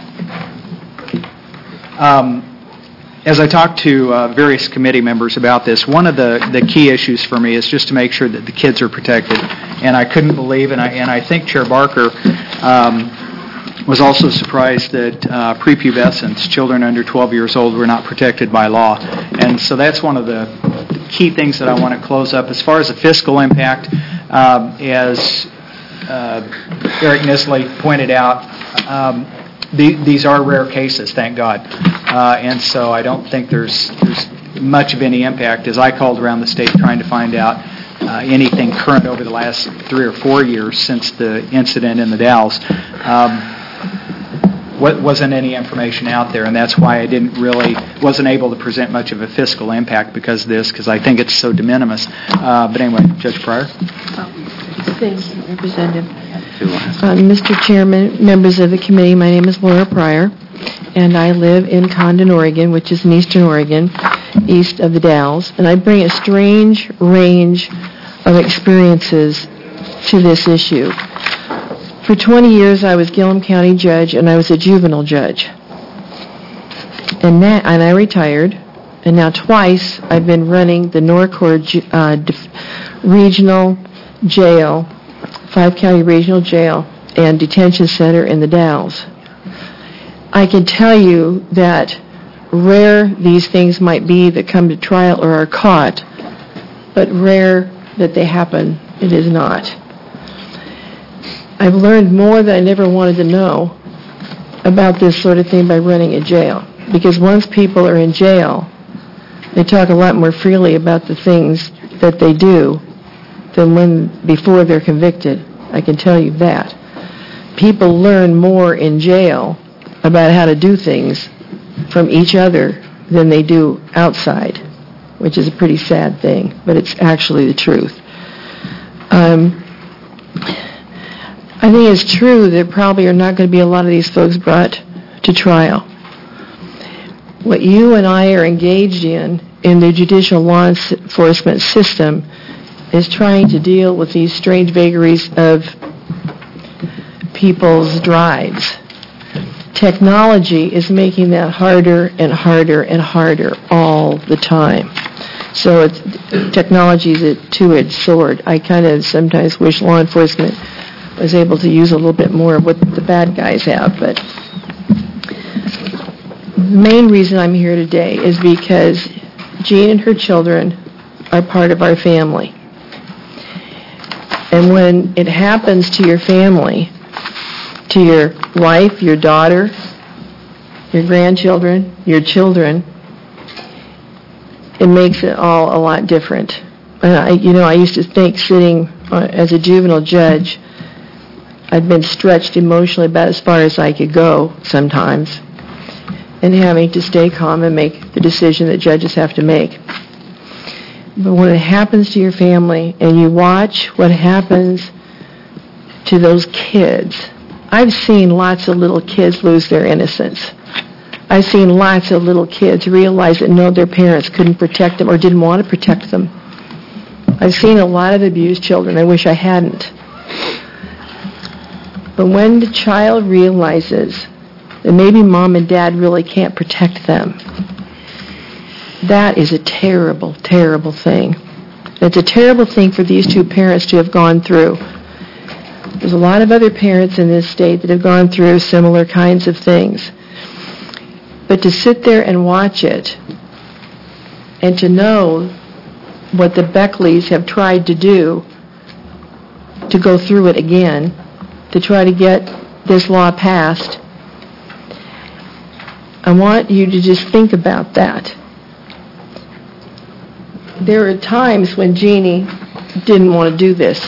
As I talked to various committee members about this, one of the key issues for me is just to make sure that the kids are protected. And I couldn't believe, and I think Chair Barker was also surprised that prepubescents, children under 12 years old, were not protected by law. And so that's one of the key things that I want to close up. As far as the fiscal impact, as Eric Nisley pointed out, these are rare cases, thank God. And so I don't think there's much of any impact. As I called around the state trying to find out anything current over the last 3 or 4 years since the incident in the Dalles, wasn't any information out there, and that's why I wasn't able to present much of a fiscal impact because of this, because I think it's so de minimis. But anyway, Judge Pryor. Thanks, Representative. Mr. Chairman, members of the committee, my name is Laura Pryor, and I live in Condon, Oregon, which is in eastern Oregon, east of the Dalles, and I bring a strange range of experiences to this issue. For 20 years, I was Gillum County judge, and I was a juvenile judge. And I retired, and now twice I've been running the Norcord Regional Jail, 5-county regional jail, and detention center in the Dalles. I can tell you that rare these things might be that come to trial or are caught, but rare that they happen, it is not. I've learned more than I never wanted to know about this sort of thing by running a jail. Because once people are in jail, they talk a lot more freely about the things that they do than before they're convicted. I can tell you that. People learn more in jail about how to do things from each other than they do outside, which is a pretty sad thing, but it's actually the truth. I think it's true that probably are not going to be a lot of these folks brought to trial. What you and I are engaged in in the judicial law enforcement system is trying to deal with these strange vagaries of people's drives. Technology is making that harder and harder and harder all the time. So technology is a two-edged sword. I kind of sometimes wish law enforcement was able to use a little bit more of what the bad guys have. But the main reason I'm here today is because Jean and her children are part of our family. And when it happens to your family, to your wife, your daughter, your grandchildren, your children, it makes it all a lot different. I used to think sitting as a juvenile judge, I'd been stretched emotionally about as far as I could go sometimes, and having to stay calm and make the decision that judges have to make. But when it happens to your family and you watch what happens to those kids, I've seen lots of little kids lose their innocence. I've seen lots of little kids realize that no, their parents couldn't protect them or didn't want to protect them. I've seen a lot of abused children. I wish I hadn't. But when the child realizes that maybe mom and dad really can't protect them, that is a terrible, terrible thing. It's a terrible thing for these two parents to have gone through. There's a lot of other parents in this state that have gone through similar kinds of things. But to sit there and watch it, and to know what the Beckleys have tried to do to go through it again, to try to get this law passed, I want you to just think about that. There are times when Jeannie didn't want to do this,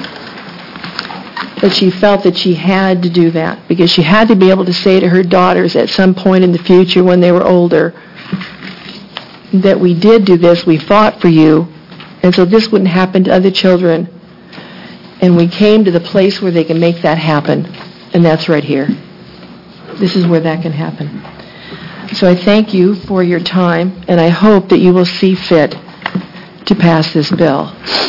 but she felt that she had to do that because she had to be able to say to her daughters at some point in the future when they were older that we did do this, we fought for you, and so this wouldn't happen to other children. And we came to the place where they can make that happen, and that's right here. This is where that can happen. So I thank you for your time, and I hope that you will see fit to pass this bill.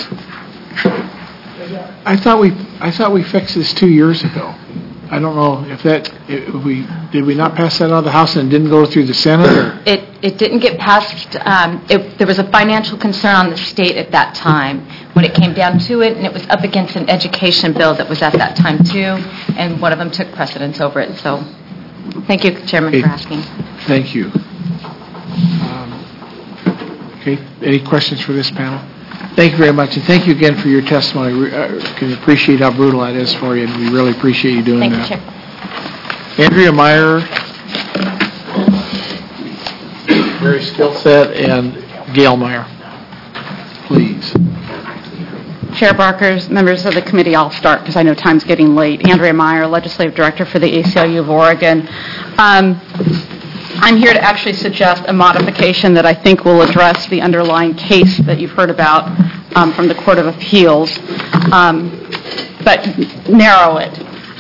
I thought we fixed this 2 years ago. I don't know if did we not pass that out of the House and it didn't go through the Senate? Or? It didn't get passed. There was a financial concern on the state at that time when it came down to it, and it was up against an education bill that was at that time too, and one of them took precedence over it. So thank you, Chairman, for asking. Thank you. Okay, any questions for this panel? Thank you very much, and thank you again for your testimony. We can appreciate how brutal that is for you, and we really appreciate you doing that. Thank you, Chair. Andrea Meyer, very skill set, and Gail Meyer, please. Chair Barker, members of the committee, I'll start because I know time's getting late. Andrea Meyer, Legislative Director for the ACLU of Oregon. I'm here to actually suggest a modification that I think will address the underlying case that you've heard about from the Court of Appeals, but narrow it.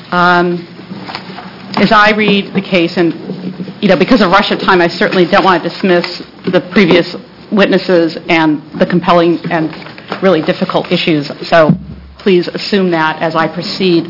As I read the case, and because of rush of time, I certainly don't want to dismiss the previous witnesses and the compelling and really difficult issues, so please assume that as I proceed.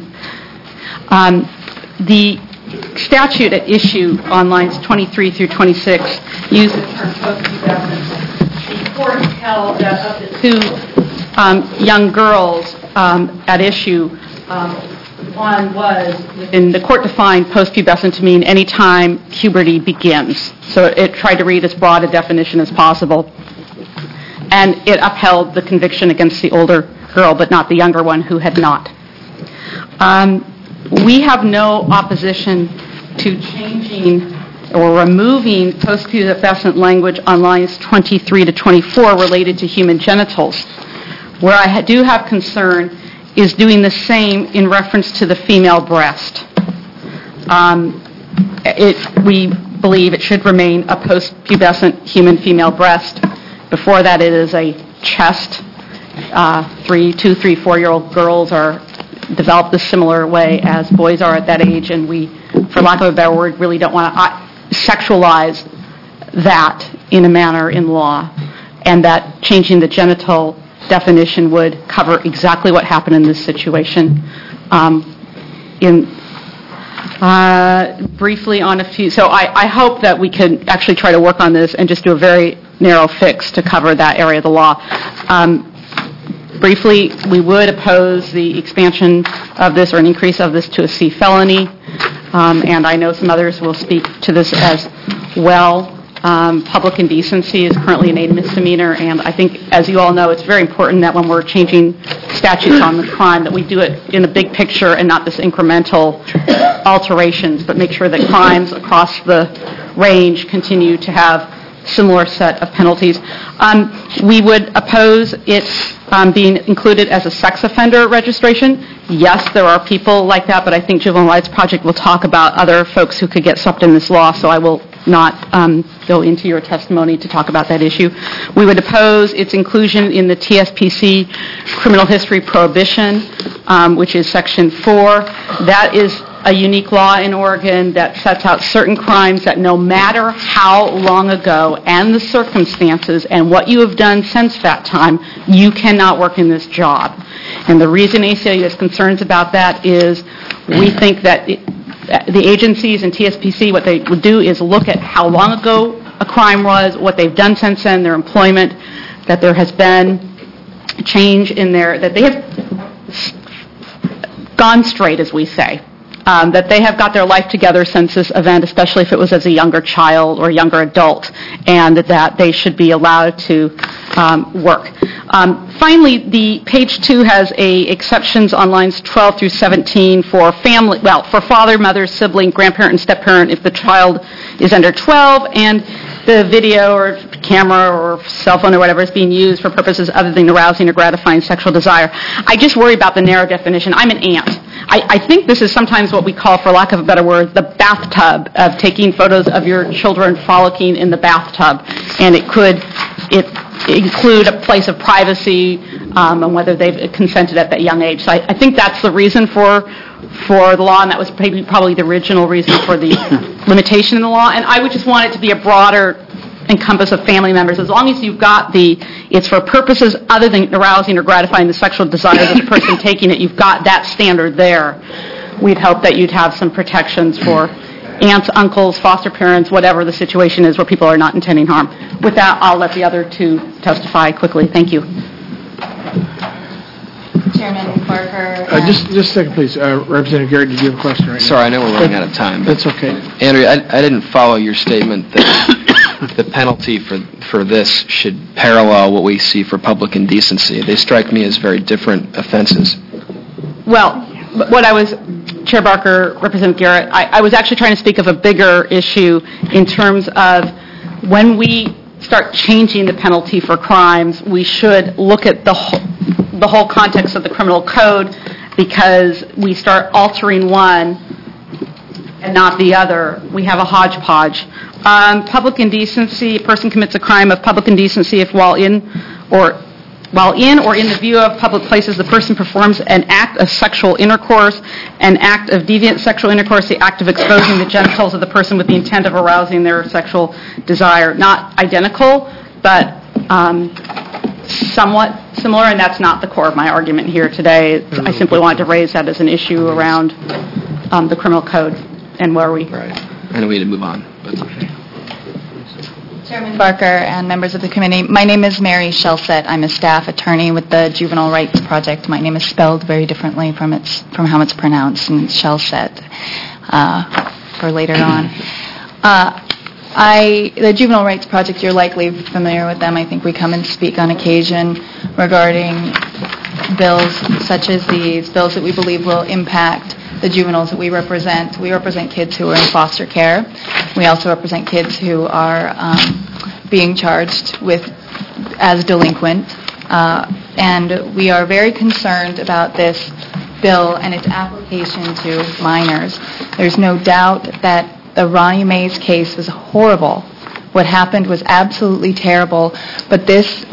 The statute at issue on lines 23 through 26 uses the term post-pubescent. The court held that of the two young girls at issue, one was, and the court defined post-pubescent to mean any time puberty begins. So it tried to read as broad a definition as possible. And it upheld the conviction against the older girl, but not the younger one who had not. We have no opposition to changing or removing post-pubescent language on lines 23 to 24 related to human genitals. Where I do have concern is doing the same in reference to the female breast. We believe it should remain a post-pubescent human female breast. Before that, it is a chest. 2, 3, 4-year-old girls are developed a similar way as boys are at that age, and we, for lack of a better word, really don't want to sexualize that in a manner in law. and that changing the genital definition would cover exactly what happened in this situation. Briefly on a few, so I hope that we can actually try to work on this and just do a very narrow fix to cover that area of the law. Briefly, we would oppose the expansion of this or an increase of this to a C felony, and I know some others will speak to this as well. Public indecency is currently an 8 misdemeanor, and I think, as you all know, it's very important that when we're changing statutes on the crime, that we do it in a big picture and not this incremental alterations, but make sure that crimes across the range continue to have similar set of penalties. We would oppose it being included as a sex offender registration. Yes, there are people like that, but I think Juvenile Rights Project will talk about other folks who could get swept in this law, so I will not go into your testimony to talk about that issue. We would oppose its inclusion in the TSPC criminal history prohibition, which is Section 4. That is a unique law in Oregon that sets out certain crimes that no matter how long ago and the circumstances and what you have done since that time, you cannot work in this job. And the reason ACLU has concerns about that is we think that the agencies and TSPC, what they would do is look at how long ago a crime was, what they've done since then, their employment, that there has been a change in that they have gone straight, as we say, that they have got their life together since this event, especially if it was as a younger child or younger adult, and that they should be allowed to work. Finally, the page 2 has exceptions on lines 12 through 17 for family, for father, mother, sibling, grandparent, and step-parent if the child is under 12, and the video or camera or cell phone or whatever is being used for purposes other than arousing or gratifying sexual desire. I just worry about the narrow definition. I'm an aunt. I think this is sometimes what we call, for lack of a better word, the bathtub, of taking photos of your children frolicking in the bathtub, and it could include a place of privacy and whether they've consented at that young age. So I think that's the reason for the law, and that was probably the original reason for the limitation in the law. And I would just want it to be a broader encompass of family members. As long as you've got it's for purposes other than arousing or gratifying the sexual desires of the person taking it, you've got that standard there. We'd hope that you'd have some protections for aunts, uncles, foster parents, whatever the situation is where people are not intending harm. With that, I'll let the other two testify quickly. Thank you. Chairman Barker. Just a second, please. Representative Garrett, did you have a question right now? Sorry, I know we're running out of time. That's okay. Andrea, I didn't follow your statement that the penalty for this should parallel what we see for public indecency. They strike me as very different offenses. Well, what I was, Chair Barker, Representative Garrett, I was actually trying to speak of a bigger issue in terms of when we start changing the penalty for crimes, we should look at the whole context of the criminal code, because we start altering one and not the other. We have a hodgepodge. Public indecency, a person commits a crime of public indecency if while in or in the view of public places, the person performs an act of sexual intercourse, an act of deviant sexual intercourse, the act of exposing the genitals of the person with the intent of arousing their sexual desire. Not identical, but somewhat similar, and that's not the core of my argument here today. I simply wanted to raise that as an issue around the criminal code and where we... Right. I know we need to move on. But okay. Chairman Barker and members of the committee, my name is Mary Shelsett. I'm a staff attorney with the Juvenile Rights Project. My name is spelled very differently from how it's pronounced, and it's Shelsett for later on. The Juvenile Rights Project, you're likely familiar with them. I think we come and speak on occasion regarding bills such as these, bills that we believe will impact the juveniles that we represent. We represent kids who are in foster care. We also represent kids who are being charged as delinquent. And we are very concerned about this bill and its application to minors. There's no doubt that the Ronnie Mays case was horrible. What happened was absolutely terrible. But the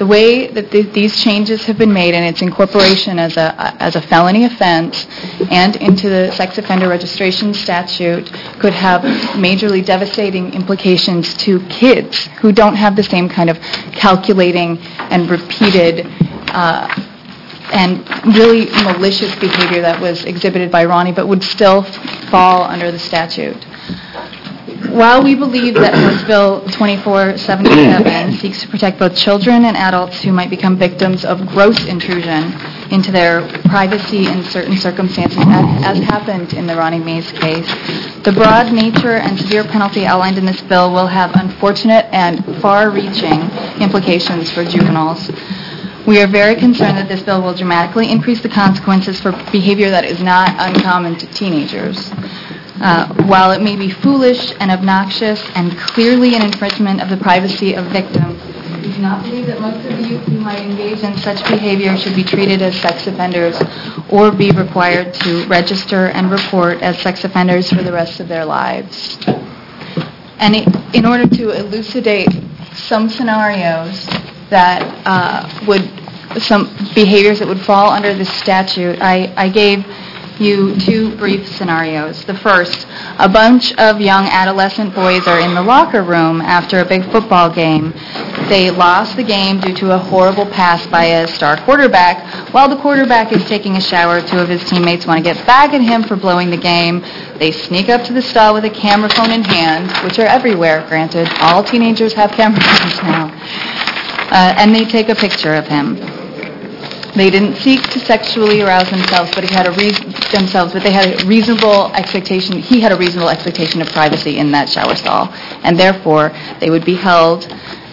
The way that these changes have been made and its incorporation as a felony offense and into the sex offender registration statute could have majorly devastating implications to kids who don't have the same kind of calculating and repeated and really malicious behavior that was exhibited by Ronnie, but would still fall under the statute. While we believe that House Bill 2477 seeks to protect both children and adults who might become victims of gross intrusion into their privacy in certain circumstances, as happened in the Ronnie Mays case, the broad nature and severe penalty outlined in this bill will have unfortunate and far-reaching implications for juveniles. We are very concerned that this bill will dramatically increase the consequences for behavior that is not uncommon to teenagers. While it may be foolish and obnoxious and clearly an infringement of the privacy of victims, we do not believe that most of the youth who might engage in such behavior should be treated as sex offenders or be required to register and report as sex offenders for the rest of their lives. And in order to elucidate some scenarios that some behaviors that would fall under this statute, I gave you two brief scenarios. The first, a bunch of young adolescent boys are in the locker room after a big football game. They lost the game due to a horrible pass by a star quarterback. While the quarterback is taking a shower, two of his teammates want to get back at him for blowing the game. They sneak up to the stall with a camera phone in hand, which are everywhere, granted. All teenagers have camera phones now. And they take a picture of him. They didn't seek to sexually arouse themselves, but they had a reasonable expectation. He had a reasonable expectation of privacy in that shower stall, and therefore they would be held.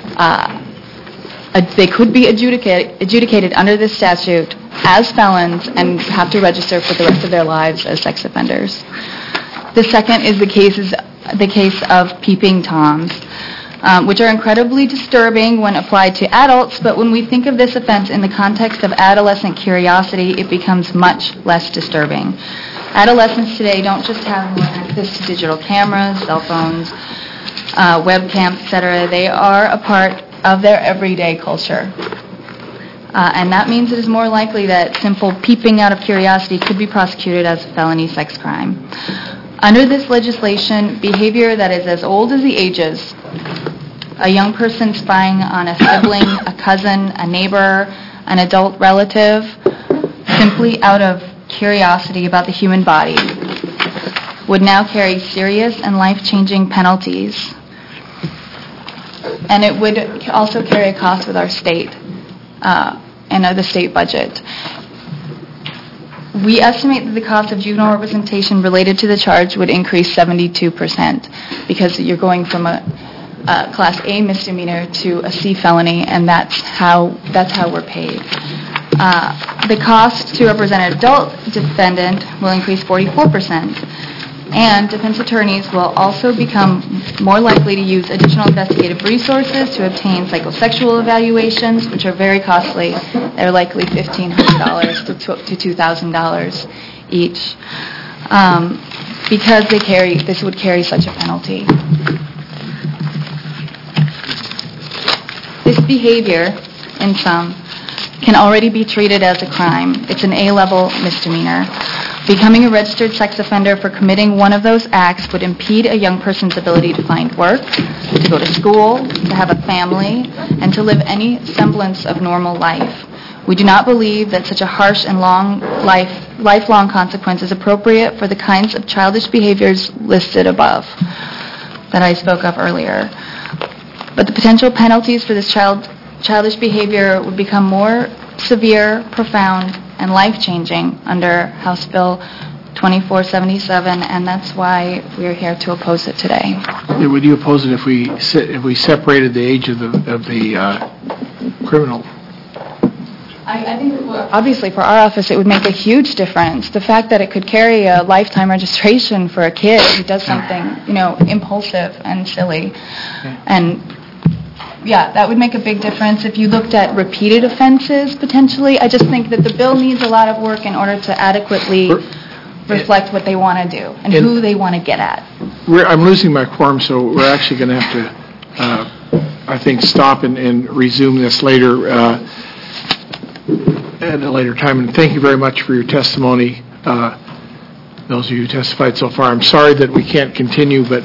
They could be adjudicated under this statute as felons and have to register for the rest of their lives as sex offenders. The second is the case of peeping toms, which are incredibly disturbing when applied to adults, but when we think of this offense in the context of adolescent curiosity, it becomes much less disturbing. Adolescents today don't just have more access to digital cameras, cell phones, webcams, etc. They are a part of their everyday culture. And that means it is more likely that simple peeping out of curiosity could be prosecuted as a felony sex crime. Under this legislation, behavior that is as old as the ages, a young person spying on a sibling, a cousin, a neighbor, an adult relative, simply out of curiosity about the human body, would now carry serious and life-changing penalties. And it would also carry a cost with our state and the state budget. We estimate that the cost of juvenile representation related to the charge would increase 72% because you're going from a Class A misdemeanor to a C felony, and that's how we're paid. The cost to represent an adult defendant will increase 44%, and defense attorneys will also become more likely to use additional investigative resources to obtain psychosexual evaluations, which are very costly. They're likely $1,500 to $2,000 each, because this would carry such a penalty. This behavior, in sum, can already be treated as a crime. It's an A-level misdemeanor. Becoming a registered sex offender for committing one of those acts would impede a young person's ability to find work, to go to school, to have a family, and to live any semblance of normal life. We do not believe that such a harsh and lifelong consequence is appropriate for the kinds of childish behaviors listed above that I spoke of earlier. But the potential penalties for this childish behavior would become more severe, profound, and life-changing under House Bill 2477, and that's why we are here to oppose it today. Would you oppose it if we separated the age of the criminal? I think that, obviously, for our office, it would make a huge difference. The fact that it could carry a lifetime registration for a kid who does something, impulsive and silly, and that would make a big difference. If you looked at repeated offenses, potentially, I just think that the bill needs a lot of work in order to adequately reflect what they want to do and who they want to get at. I'm losing my quorum, so we're actually going to have to I think, stop and resume this later, at a later time. And thank you very much for your testimony, those of you who testified so far. I'm sorry that we can't continue, but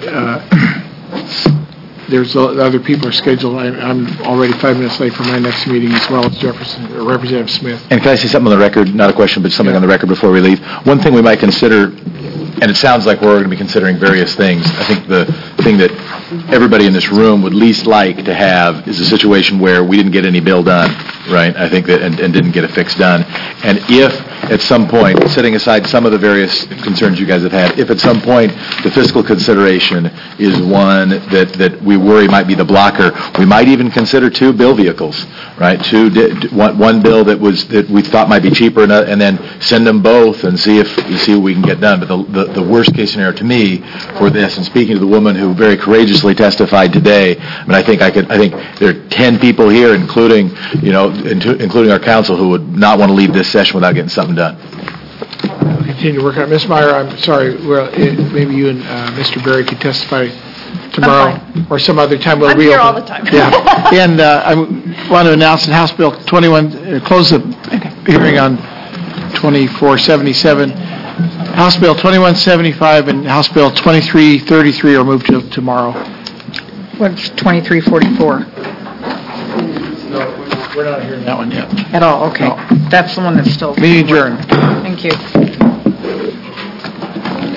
there's other people are scheduled. I'm already 5 minutes late for my next meeting, as well as Representative Smith. And can I say something on the record? Not a question, but something on the record before we leave. One thing we might consider, and it sounds like we're going to be considering various things. I think the thing that everybody in this room would least like to have is a situation where we didn't get any bill done, right? I think that, and didn't get a fix done. And if at some point, setting aside some of the various concerns you guys have had, if at some point the fiscal consideration is one that we worry might be the blocker, we might even consider 2 bill vehicles, right? One bill that we thought might be cheaper, and then send them both and see what we can get done. But the worst case scenario to me for this, and speaking to the woman who very courageously testified today, I mean, I think there are 10 people here, including our counsel, who would not want to leave this session without getting something done. We'll continue to work on it. Ms. Meyer, I'm sorry. Well, maybe you and Mr. Berry could testify tomorrow or some other time. We'll reopen. Here all the time. Yeah. And I want to announce that House Bill 21, close the hearing on 2477. House Bill 2175 and House Bill 2333 are moved to tomorrow. What's 2344? No, we're not hearing that one yet. At all, okay. No. That's the one that's still... Meeting adjourned. Thank you.